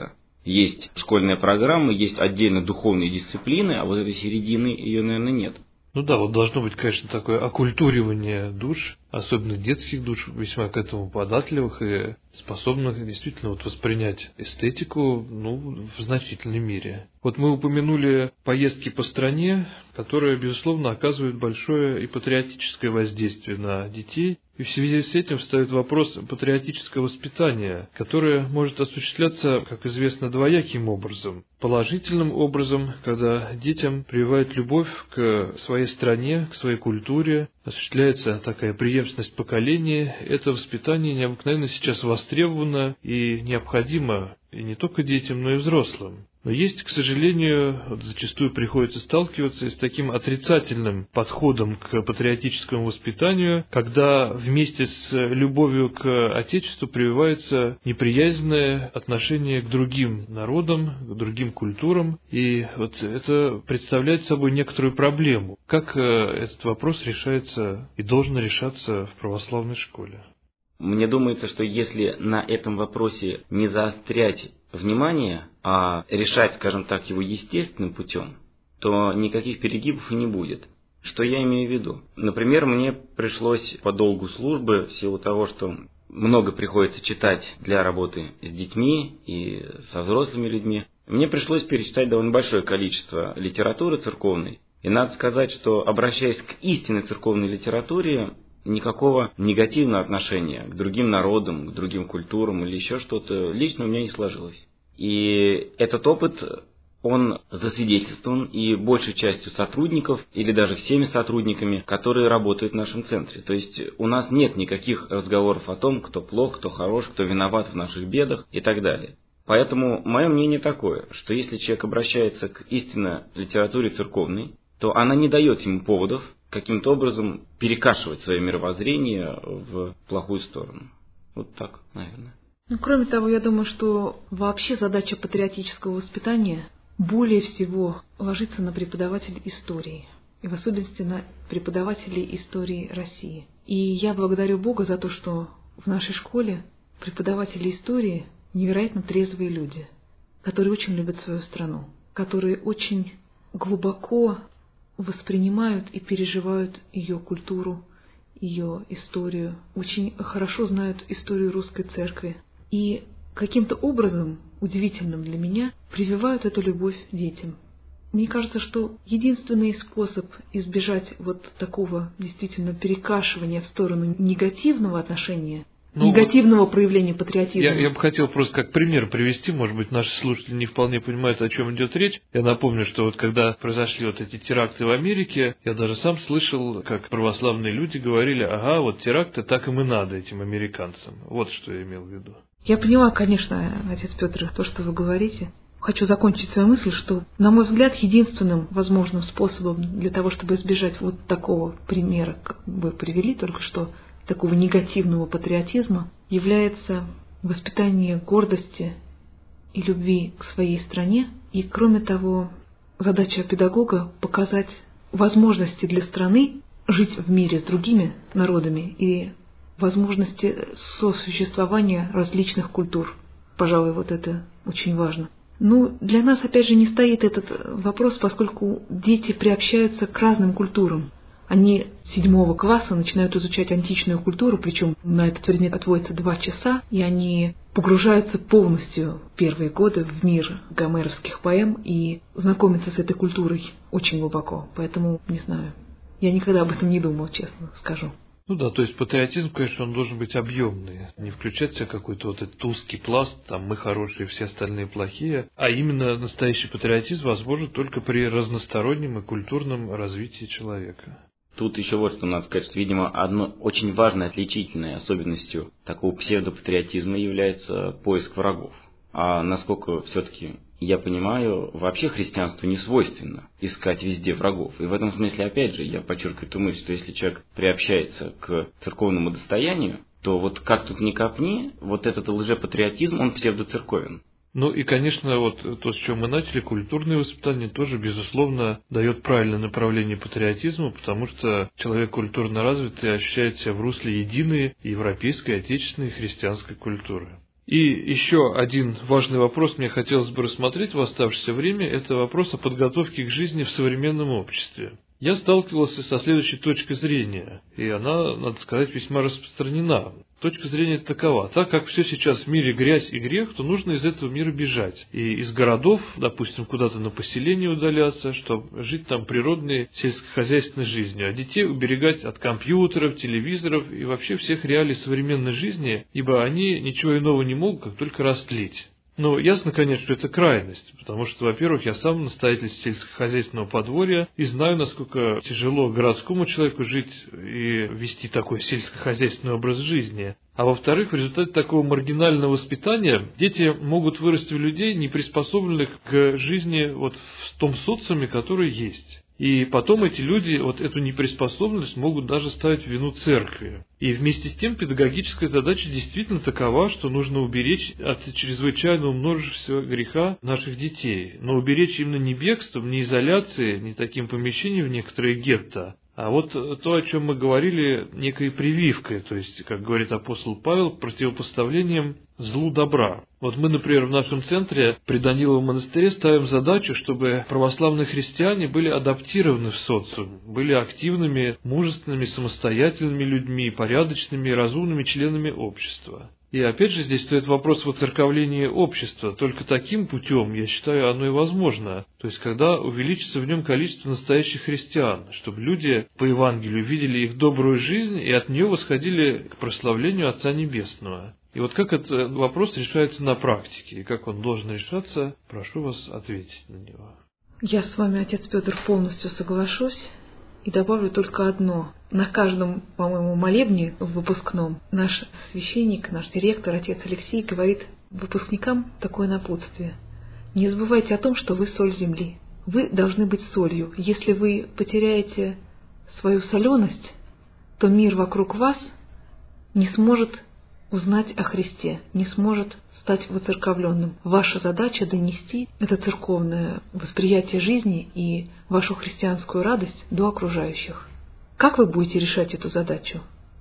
Есть школьная программа, есть отдельно духовные дисциплины, а вот этой середины ее, наверное, нет. Ну да, вот должно быть, конечно, такое оккультуривание душ, особенно детских душ, весьма к этому податливых и способных действительно вот воспринять эстетику, ну, в значительной мере. Вот мы упомянули поездки по стране, которые, безусловно, оказывают большое и патриотическое воздействие на детей. И в связи с этим встает вопрос патриотического воспитания, которое может осуществляться, как известно, двояким образом. Положительным образом, когда детям прививают любовь к своей стране, к своей культуре, осуществляется такая преемственность поколений. Это воспитание необыкновенно сейчас востребовано и необходимо и не только детям, но и взрослым. Но есть, к сожалению, вот зачастую приходится сталкиваться с таким отрицательным подходом к патриотическому воспитанию, когда вместе с любовью к Отечеству прививается неприязненное отношение к другим народам, к другим культурам, и вот это представляет собой некоторую проблему. Как этот вопрос решается и должен решаться в православной школе? Мне думается, что если на этом вопросе не заострять внимание, а решать, скажем так, его естественным путем, то никаких перегибов и не будет. Что я имею в виду? Например, мне пришлось по долгу службы, в силу того, что много приходится читать для работы с детьми и со взрослыми людьми, мне пришлось перечитать довольно большое количество литературы церковной. И надо сказать, что, обращаясь к истинной церковной литературе, никакого негативного отношения к другим народам, к другим культурам или еще что-то лично у меня не сложилось. И этот опыт, он засвидетельствован и большей частью сотрудников, или даже всеми сотрудниками, которые работают в нашем центре. То есть у нас нет никаких разговоров о том, кто плох, кто хорош, кто виноват в наших бедах и так далее. Поэтому мое мнение такое, что если человек обращается к истинно литературе церковной, то она не дает ему поводов каким-то образом перекашивать свое мировоззрение в плохую сторону. Вот так, наверное. Ну, кроме того, я думаю, что вообще задача патриотического воспитания более всего ложится на преподавателей истории, и в особенности на преподавателей истории России. И я благодарю Бога за то, что в нашей школе преподаватели истории невероятно трезвые люди, которые очень любят свою страну, которые очень глубоко воспринимают и переживают ее культуру, ее историю, очень хорошо знают историю русской церкви и каким-то образом, удивительным для меня, прививают эту любовь детям. Мне кажется, что единственный способ избежать вот такого действительно перекашивания в сторону негативного отношения, Ну, негативного проявления патриотизма. Я, я бы хотел просто как пример привести, может быть, наши слушатели не вполне понимают, о чем идет речь. Я напомню, что вот когда произошли вот эти теракты в Америке, я даже сам слышал, как православные люди говорили: ага, вот теракты, так им и надо этим американцам. Вот что я имел в виду. Я поняла, конечно, отец Петр, то, что вы говорите. Хочу закончить свою мысль, что, на мой взгляд, единственным возможным способом для того, чтобы избежать вот такого примера, как вы привели только что, такого негативного патриотизма, является воспитание гордости и любви к своей стране. И, кроме того, задача педагога — показать возможности для страны жить в мире с другими народами и возможности сосуществования различных культур. Пожалуй, вот это очень важно. Ну, для нас, опять же, не стоит этот вопрос, поскольку дети приобщаются к разным культурам. Они с седьмого класса начинают изучать античную культуру, причем на этот предмет отводится два часа, и они погружаются полностью первые годы в мир гомеровских поэм и знакомятся с этой культурой очень глубоко. Поэтому, не знаю, я никогда об этом не думал, честно скажу. Ну да, то есть патриотизм, конечно, он должен быть объемный, не включать в себя какой-то вот этот узкий пласт, там мы хорошие, все остальные плохие, а именно настоящий патриотизм возможен только при разностороннем и культурном развитии человека. Тут еще вот что надо сказать, что, видимо, одной очень важной отличительной особенностью такого псевдопатриотизма является поиск врагов. А насколько все-таки я понимаю, вообще христианству не свойственно искать везде врагов. И в этом смысле, опять же, я подчеркиваю эту мысль, что если человек приобщается к церковному достоянию, то вот как тут ни копни, вот этот лжепатриотизм, он псевдоцерковен. Ну и, конечно, вот то, с чего мы начали, культурное воспитание тоже, безусловно, дает правильное направление патриотизму, потому что человек культурно развитый ощущает себя в русле единой европейской, отечественной и христианской культуры. И еще один важный вопрос мне хотелось бы рассмотреть в оставшееся время – это вопрос о подготовке к жизни в современном обществе. Я сталкивался со следующей точкой зрения, и она, надо сказать, весьма распространена. Точка зрения такова: так как все сейчас в мире грязь и грех, то нужно из этого мира бежать. И из городов, допустим, куда-то на поселение удаляться, чтобы жить там природной сельскохозяйственной жизнью, а детей уберегать от компьютеров, телевизоров и вообще всех реалий современной жизни, ибо они ничего иного не могут, как только растлить. Но ясно, конечно, что это крайность, потому что, во-первых, я сам настоятель сельскохозяйственного подворья и знаю, насколько тяжело городскому человеку жить и вести такой сельскохозяйственный образ жизни. А во-вторых, в результате такого маргинального воспитания дети могут вырасти в людей, не приспособленных к жизни вот в том социуме, который есть. И потом эти люди вот эту неприспособленность могут даже ставить в вину церкви. И вместе с тем педагогическая задача действительно такова, что нужно уберечь от чрезвычайного множества греха наших детей. Но уберечь именно не бегством, не изоляцией, не таким помещением в некоторые гетто, а вот то, о чем мы говорили, некой прививкой, то есть, как говорит апостол Павел, противопоставлением злу добра. Вот мы, например, в нашем центре при Даниловом монастыре ставим задачу, чтобы православные христиане были адаптированы в социум, были активными, мужественными, самостоятельными людьми, порядочными и разумными членами общества. И опять же здесь стоит вопрос воцерковления общества. Только таким путем, я считаю, оно и возможно. То есть, когда увеличится в нем количество настоящих христиан, чтобы люди по Евангелию видели их добрую жизнь и от нее восходили к прославлению Отца Небесного. И вот как этот вопрос решается на практике, и как он должен решаться, прошу вас ответить на него. Я с вами, отец Петр, полностью соглашусь. И добавлю только одно. На каждом, по-моему, молебне в выпускном наш священник, наш директор, отец Алексей, говорит выпускникам такое напутствие. Не забывайте о том, что вы соль земли. Вы должны быть солью. Если вы потеряете свою соленость, то мир вокруг вас не сможет узнать о Христе, не сможет стать воцерковленным. Ваша задача донести это церковное восприятие жизни и вашу христианскую радость до окружающих. Как вы будете решать эту задачу?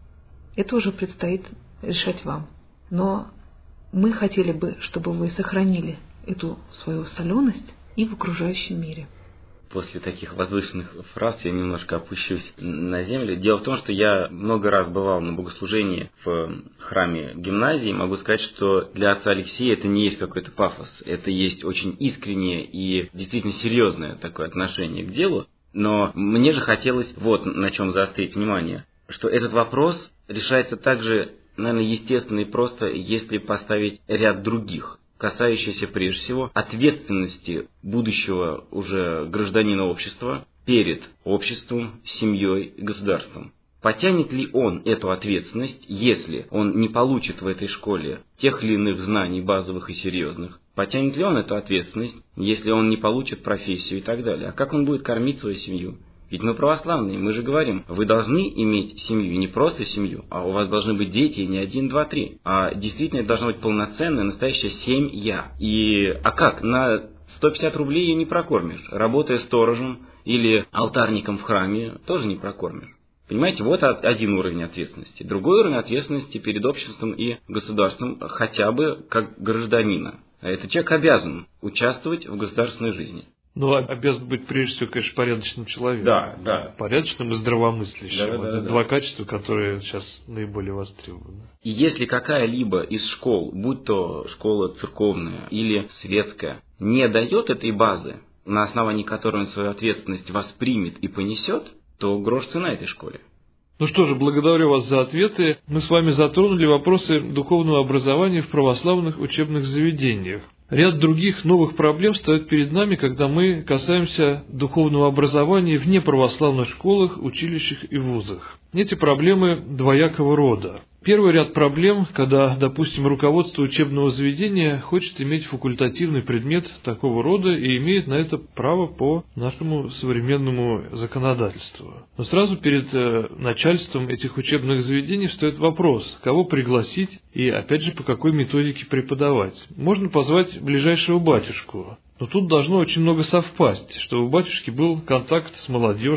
Это уже предстоит решать вам. Но мы хотели бы, чтобы вы сохранили эту свою соленость и в окружающем мире. После таких возвышенных фраз я немножко опущусь на землю. Дело в том, что я много раз бывал на богослужении в храме гимназии. Могу сказать, что для отца Алексея это не есть какой-то пафос. Это есть очень искреннее и действительно серьезное такое отношение к делу. Но мне же хотелось вот на чем заострить внимание, что этот вопрос решается также, наверное, естественно и просто, если поставить ряд других, касающийся прежде всего ответственности будущего уже гражданина общества перед обществом, семьей и государством. Потянет ли он эту ответственность, если он не получит в этой школе тех или иных знаний базовых и серьезных? Потянет ли он эту ответственность, если он не получит профессию и так далее? А как он будет кормить свою семью? Ведь мы православные, мы же говорим, вы должны иметь семью, не просто семью, а у вас должны быть дети не один, два, три, а действительно это должна быть полноценная, настоящая семья. И, а как? На сто пятьдесят рублей ее не прокормишь. Работая сторожем или алтарником в храме, тоже не прокормишь. Понимаете, вот один уровень ответственности. Другой уровень ответственности перед обществом и государством хотя бы как гражданина. Этот человек обязан участвовать в государственной жизни. Ну, обязан быть, прежде всего, конечно, порядочным человеком. Да, да. Порядочным и здравомыслящим. Да, да, вот да, это да. Два качества, которые сейчас наиболее востребованы. И если какая-либо из школ, будь то школа церковная или светская, не дает этой базы, на основании которой он свою ответственность воспримет и понесет, то грош цена этой школе. Ну что же, благодарю вас за ответы. Мы с вами затронули вопросы духовного образования в православных учебных заведениях. Ряд других новых проблем стоят перед нами, когда мы касаемся духовного образования в неправославных школах, училищах и вузах. Эти проблемы двоякого рода. Первый ряд проблем, когда, допустим, руководство учебного заведения хочет иметь факультативный предмет такого рода и имеет на это право по нашему современному законодательству. Но сразу перед э, начальством этих учебных заведений встает вопрос, кого пригласить и, опять же, по какой методике преподавать. Можно позвать ближайшего батюшку. Но тут должно очень много совпасть, чтобы у батюшки был контакт с молодежью,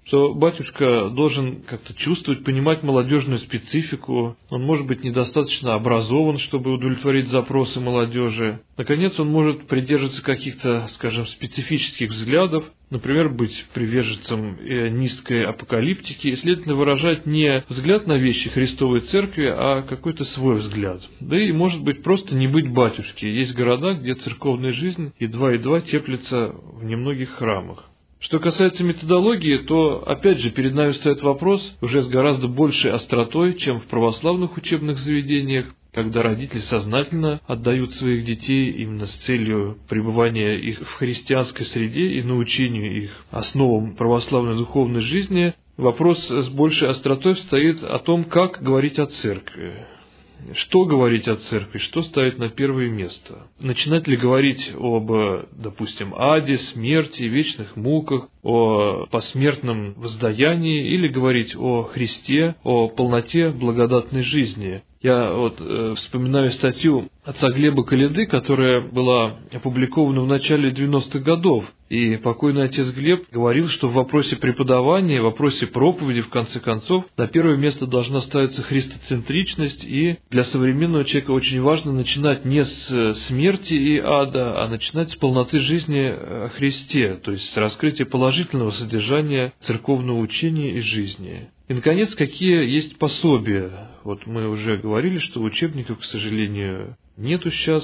что батюшка должен как-то чувствовать, понимать молодежную специфику, он может быть недостаточно образован, чтобы удовлетворить запросы молодежи. Наконец, он может придерживаться каких-то, скажем, специфических взглядов, например, быть приверженцем ионистской апокалиптики и, следовательно, выражать не взгляд на вещи Христовой Церкви, а какой-то свой взгляд. Да и, может быть, просто не быть батюшки. Есть города, где церковная жизнь едва-едва теплится в немногих храмах. Что касается методологии, то, опять же, перед нами стоит вопрос уже с гораздо большей остротой, чем в православных учебных заведениях, когда родители сознательно отдают своих детей именно с целью пребывания их в христианской среде и научению их основам православной духовной жизни. Вопрос с большей остротой стоит о том, как говорить о церкви. Что говорить о церкви, что ставить на первое место? Начинать ли говорить об, допустим, аде, смерти, вечных муках, о посмертном воздаянии, или говорить о Христе, о полноте благодатной жизни? Я вот э, вспоминаю статью отца Глеба Коляды, которая была опубликована в начале девяностых годов. И покойный отец Глеб говорил, что в вопросе преподавания, в вопросе проповеди, в конце концов, на первое место должна ставиться христоцентричность, и для современного человека очень важно начинать не с смерти и ада, а начинать с полноты жизни о Христе, то есть с раскрытия положительного содержания церковного учения и жизни. И, наконец, какие есть пособия? Вот мы уже говорили, что учебников, к сожалению, нету сейчас,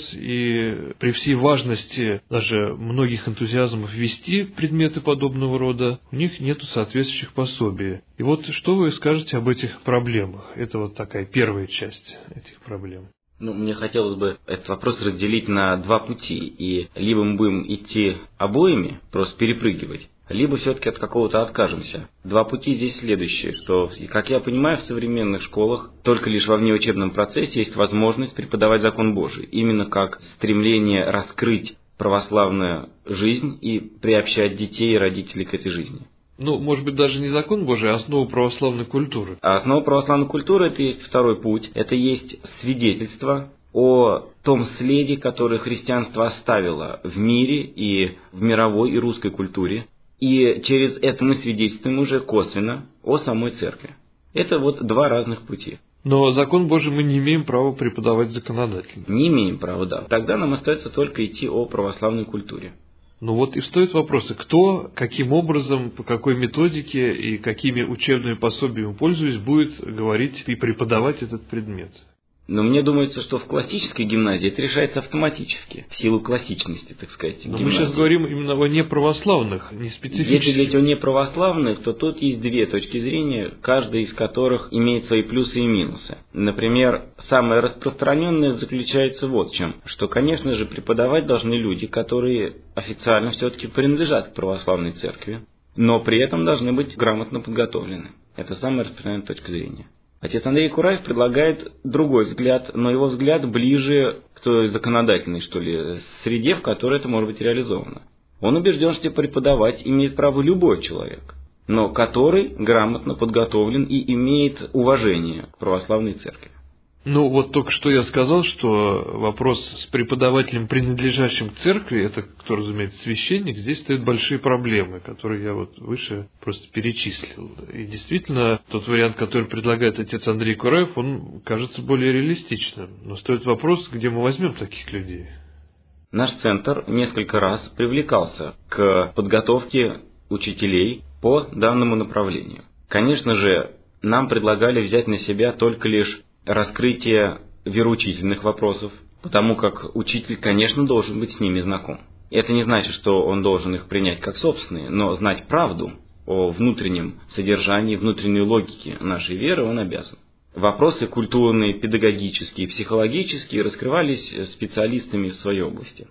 и при всей важности даже многих энтузиазмов вести предметы подобного рода, у них нету соответствующих пособий. И вот что вы скажете об этих проблемах? Это вот такая первая часть этих проблем. Ну, мне хотелось бы этот вопрос разделить на два пути, и либо мы будем идти обоими, просто перепрыгивать, либо все-таки от какого-то откажемся. Два пути здесь следующие, что, как я понимаю, в современных школах только лишь во внеучебном процессе есть возможность преподавать закон Божий, именно как стремление раскрыть православную жизнь и приобщать детей и родителей к этой жизни. Ну, может быть, даже не закон Божий, а основа православной культуры. А основа православной культуры – это есть второй путь, это есть свидетельство о том следе, который христианство оставило в мире и в мировой и русской культуре. И через это мы свидетельствуем уже косвенно о самой церкви. Это вот два разных пути. Но закон Божий мы не имеем права преподавать законодательно. Не имеем права, да. Тогда нам остается только идти о православной культуре. Ну вот и встают вопросы, кто, каким образом, по какой методике и какими учебными пособиями пользуясь, будет говорить и преподавать этот предмет. Но мне думается, что в классической гимназии это решается автоматически, в силу классичности, так сказать, Но гимназии. мы сейчас говорим именно о неправославных, не специфических. Если говорить о неправославных, то тут есть две точки зрения, каждая из которых имеет свои плюсы и минусы. Например, самое распространенное заключается вот в чем, что, конечно же, преподавать должны люди, которые официально все-таки принадлежат к православной церкви, но при этом должны быть грамотно подготовлены. Это самая распространенная точка зрения. Отец Андрей Кураев предлагает другой взгляд, но его взгляд ближе к той законодательной, что ли, среде, в которой это может быть реализовано. Он убежден, что преподавать имеет право любой человек, но который грамотно подготовлен и имеет уважение к православной церкви. Ну, вот только что я сказал, что вопрос с преподавателем, принадлежащим к церкви, это, кто, разумеется, священник, здесь стоят большие проблемы, которые я вот выше просто перечислил. И действительно, тот вариант, который предлагает отец Андрей Кураев, он кажется более реалистичным. Но стоит вопрос, где мы возьмем таких людей. Наш центр несколько раз привлекался к подготовке учителей по данному направлению. Конечно же, нам предлагали взять на себя только лишь раскрытие вероучительных вопросов, потому как учитель, конечно, должен быть с ними знаком. Это не значит, что он должен их принять как собственные, но знать правду о внутреннем содержании, внутренней логике нашей веры он обязан. Вопросы культурные, педагогические, психологические раскрывались специалистами в своей области.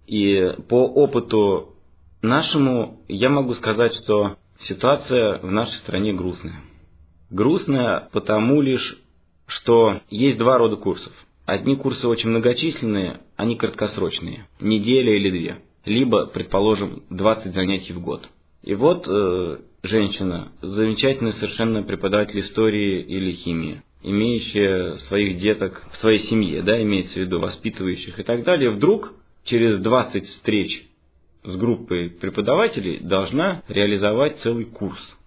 И по опыту нашему я могу сказать, что ситуация в нашей стране грустная. Грустная потому лишь, что есть два рода курсов. Одни курсы очень многочисленные, они краткосрочные, неделя или две, либо, предположим, двадцать занятий в год. И вот э, женщина, замечательный совершенно преподаватель истории или химии, имеющая своих деток в своей семье, да, имеется в виду воспитывающих и так далее, вдруг через двадцать встреч с группой преподавателей должна реализовать целый курс.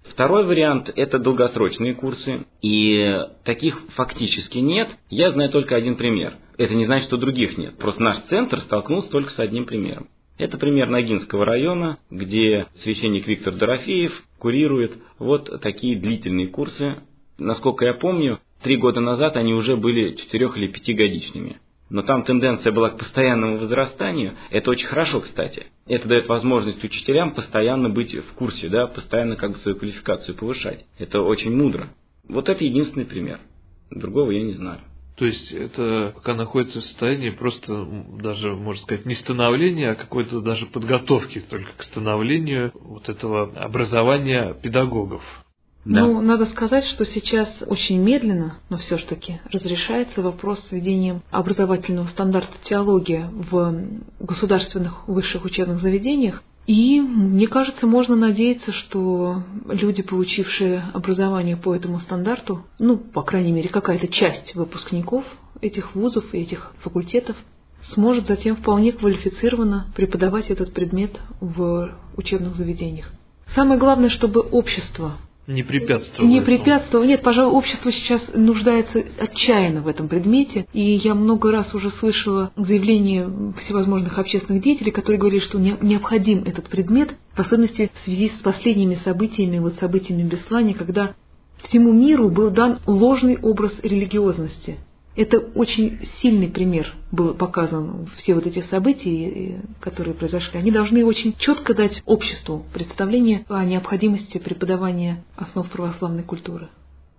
Второй вариант – это долгосрочные курсы, и таких фактически нет. Я знаю только один пример. Это не значит, что других нет. Просто наш центр столкнулся только с одним примером. Это пример Ногинского района, где священник Виктор Дорофеев курирует вот такие длительные курсы. Насколько я помню, три года назад они уже были четырех- или пятигодичными. Но там тенденция была к постоянному возрастанию. Это очень хорошо, кстати. Это дает возможность учителям постоянно быть в курсе, да, постоянно как бы свою квалификацию повышать. Это очень мудро. Вот это единственный пример. Другого я не знаю. То есть это пока находится в состоянии просто даже, можно сказать, не становления, а какой-то даже подготовки только к становлению вот этого образования педагогов. Да. Ну, надо сказать, что сейчас очень медленно, но все ж таки разрешается вопрос с введением образовательного стандарта теология в государственных высших учебных заведениях. И, мне кажется, можно надеяться, что люди, получившие образование по этому стандарту, ну, по крайней мере, какая-то часть выпускников этих вузов и этих факультетов, сможет затем вполне квалифицированно преподавать этот предмет в учебных заведениях. Самое главное, чтобы общество Не препятствовало. Не препятствовало. Нет, пожалуй, общество сейчас нуждается отчаянно в этом предмете. И я много раз уже слышала заявления всевозможных общественных деятелей, которые говорили, что необходим этот предмет, в особенности в связи с последними событиями, вот событиями Беслана, когда всему миру был дан ложный образ религиозности. Это очень сильный пример был показан, все вот эти события, которые произошли. Они должны очень четко дать обществу представление о необходимости преподавания основ православной культуры.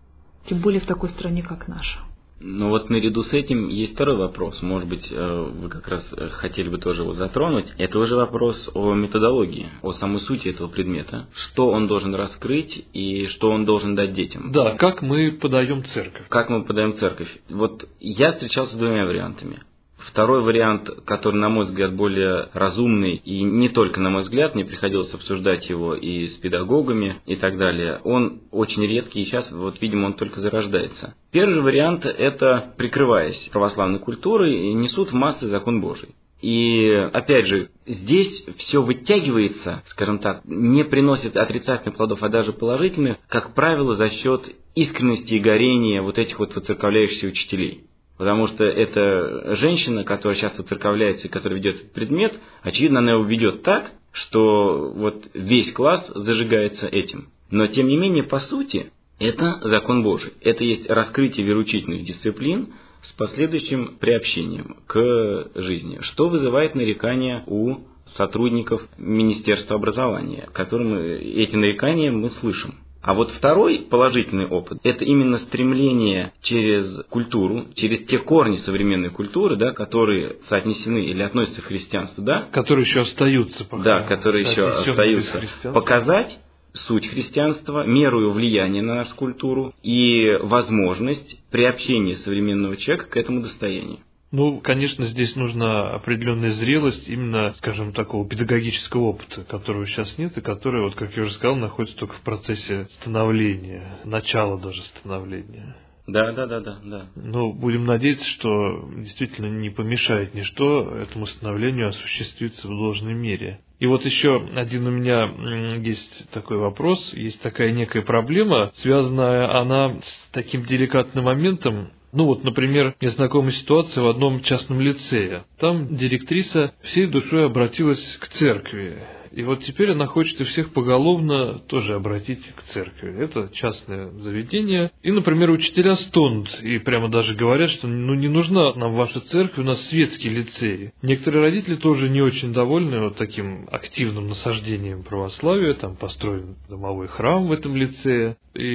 Тем более в такой стране, как наша. Ну вот наряду с этим есть второй вопрос. Может быть, вы как раз хотели бы тоже его затронуть. Это уже вопрос о методологии, о самой сути этого предмета. Что он должен раскрыть и что он должен дать детям. Да, как мы подаем церковь. Как мы подаем церковь. Вот я встречался с двумя вариантами. Второй вариант, который, на мой взгляд, более разумный, и не только на мой взгляд, мне приходилось обсуждать его и с педагогами и так далее, он очень редкий, и сейчас, вот, видимо, он только зарождается. Первый же вариант – это, прикрываясь православной культурой, несут в массы закон Божий. И, опять же, здесь все вытягивается, скажем так, не приносит отрицательных плодов, а даже положительных, как правило, за счет искренности и горения вот этих вот воцерковляющихся учителей. Потому что эта женщина, которая сейчас воцерковляется и которая ведет этот предмет, очевидно, она его ведет так, что вот весь класс зажигается этим. Но, тем не менее, по сути, это закон Божий. Это есть раскрытие вероучительных дисциплин с последующим приобщением к жизни, что вызывает нарекания у сотрудников Министерства образования, которым эти нарекания мы слышим. А вот второй положительный опыт – это именно стремление через культуру, через те корни современной культуры, да, которые соотнесены или относятся к христианству, да, которые еще остаются, пока да, которые еще остаются, показать суть христианства, меру его влияния на нашу культуру и возможность приобщения современного человека к этому достоянию. Ну, конечно, здесь нужна определенная зрелость именно, скажем, такого педагогического опыта, которого сейчас нет, и который, вот как я уже сказал, находится только в процессе становления, начала даже становления. Да, да, да, да, да. Ну, будем надеяться, что действительно не помешает ничто этому становлению осуществиться в должной мере. И вот еще один у меня есть такой вопрос, есть такая некая проблема, связанная она с таким деликатным моментом. Ну вот, например, мне знакома ситуация в одном частном лицее. Там директриса всей душой обратилась к церкви. И вот теперь она хочет и всех поголовно тоже обратить к церкви. Это частное заведение. И, например, учителя стонут и прямо даже говорят, что ну не нужна нам ваша церковь, у нас светский лицей. Некоторые родители тоже не очень довольны вот таким активным насаждением православия. Там построен домовой храм в этом лицее.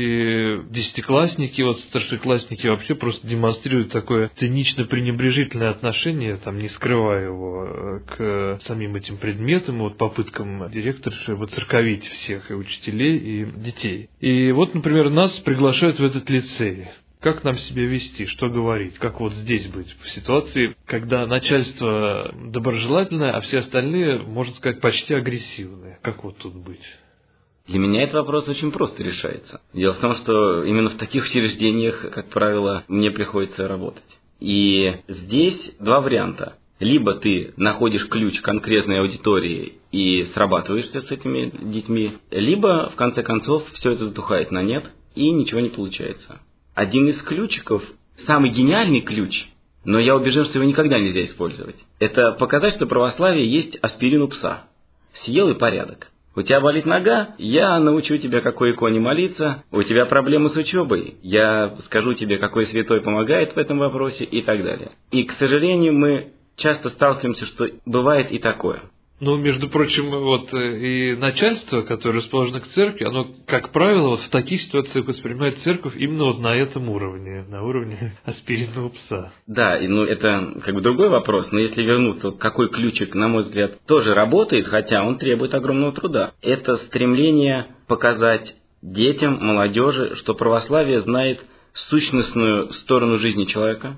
И десятиклассники, вот старшеклассники вообще просто демонстрируют такое цинично-пренебрежительное отношение, там, не скрывая его, к самим этим предметам, вот попыткам директорши воцерковить всех, и учителей, и детей. И вот, например, нас приглашают в этот лицей. Как нам себя вести, что говорить, как вот здесь быть в ситуации, когда начальство доброжелательное, а все остальные, можно сказать, почти агрессивные. Как вот тут быть? Для меня этот вопрос очень просто решается. Дело в том, что именно в таких учреждениях, как правило, мне приходится работать. И здесь два варианта. Либо ты находишь ключ конкретной аудитории и срабатываешься с этими детьми, либо, в конце концов, все это затухает на нет и ничего не получается. Один из ключиков, самый гениальный ключ, но я убежден, что его никогда нельзя использовать, это показать, что православие есть аспирин у пса. Съел и порядок. У тебя болит нога, я научу тебя, какой иконе молиться. У тебя проблемы с учебой, я скажу тебе, какой святой помогает в этом вопросе и так далее. И, к сожалению, мы часто сталкиваемся, что бывает и такое. Ну, между прочим, вот и начальство, которое расположено к церкви, оно, как правило, вот в таких ситуациях воспринимает церковь именно вот на этом уровне, на уровне аспиринного пса. Да, и, ну это как бы другой вопрос, но если вернуться, какой ключик, на мой взгляд, тоже работает, хотя он требует огромного труда. Это стремление показать детям, молодежи, что православие знает сущностную сторону жизни человека,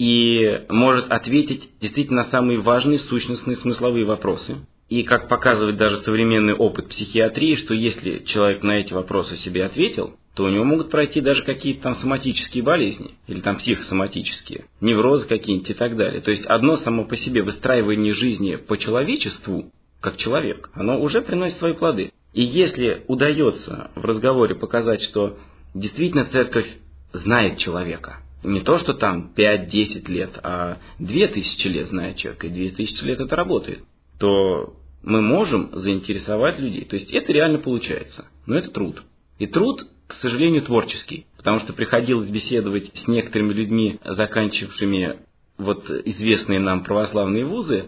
и может ответить действительно на самые важные сущностные смысловые вопросы. И как показывает даже современный опыт психиатрии, что если человек на эти вопросы себе ответил, то у него могут пройти даже какие-то там соматические болезни, или там психосоматические, неврозы какие-нибудь и так далее. То есть одно само по себе выстраивание жизни по человечеству, как человек, оно уже приносит свои плоды. И если удается в разговоре показать, что действительно церковь знает человека, не то, что там пять-десять лет, а две тысячи лет знает человека, и две тысячи лет это работает, то мы можем заинтересовать людей. То есть это реально получается. Но это труд. И труд, к сожалению, творческий. Потому что приходилось беседовать с некоторыми людьми, заканчивавшими вот известные нам православные вузы.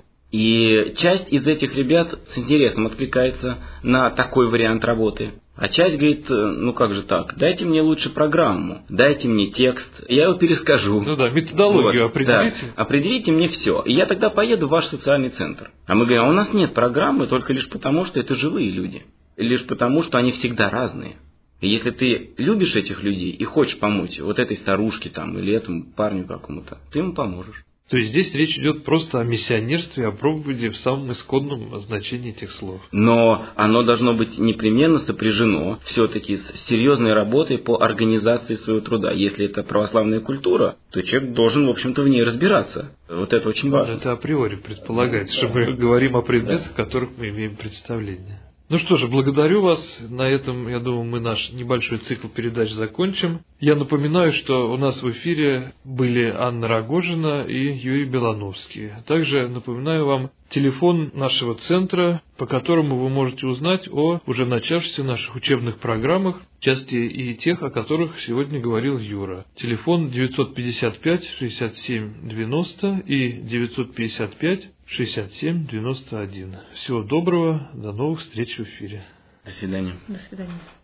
И часть из этих ребят с интересом откликается на такой вариант работы. А часть говорит, ну как же так, дайте мне лучше программу, дайте мне текст, я его перескажу. Ну да, методологию вот, определите. Да, определите мне все, и я тогда поеду в ваш социальный центр. А мы говорим, а у нас нет программы только лишь потому, что это живые люди. Лишь потому, что они всегда разные. И если ты любишь этих людей и хочешь помочь вот этой старушке там или этому парню какому-то, ты ему поможешь. То есть здесь речь идет просто о миссионерстве, о проповеди в самом исходном значении этих слов. Но оно должно быть непременно сопряжено все-таки с серьезной работой по организации своего труда. Если это православная культура, то человек должен, в общем-то, в ней разбираться. Вот это очень важно. Это априори предполагается, что мы говорим о предметах, о которых мы имеем представление. Ну что же, благодарю вас. На этом, я думаю, мы наш небольшой цикл передач закончим. Я напоминаю, что у нас в эфире были Анна Рогожина и Юрий Белановский. Также напоминаю вам телефон нашего центра, по которому вы можете узнать о уже начавшихся наших учебных программах, в части и тех, о которых сегодня говорил Юра. Телефон девятьсот пятьдесят пять шестьдесят семь девяносто и девятьсот пятьдесят пять шестьдесят семь девяносто один. Всего доброго, до новых встреч в эфире. До свидания. До свидания.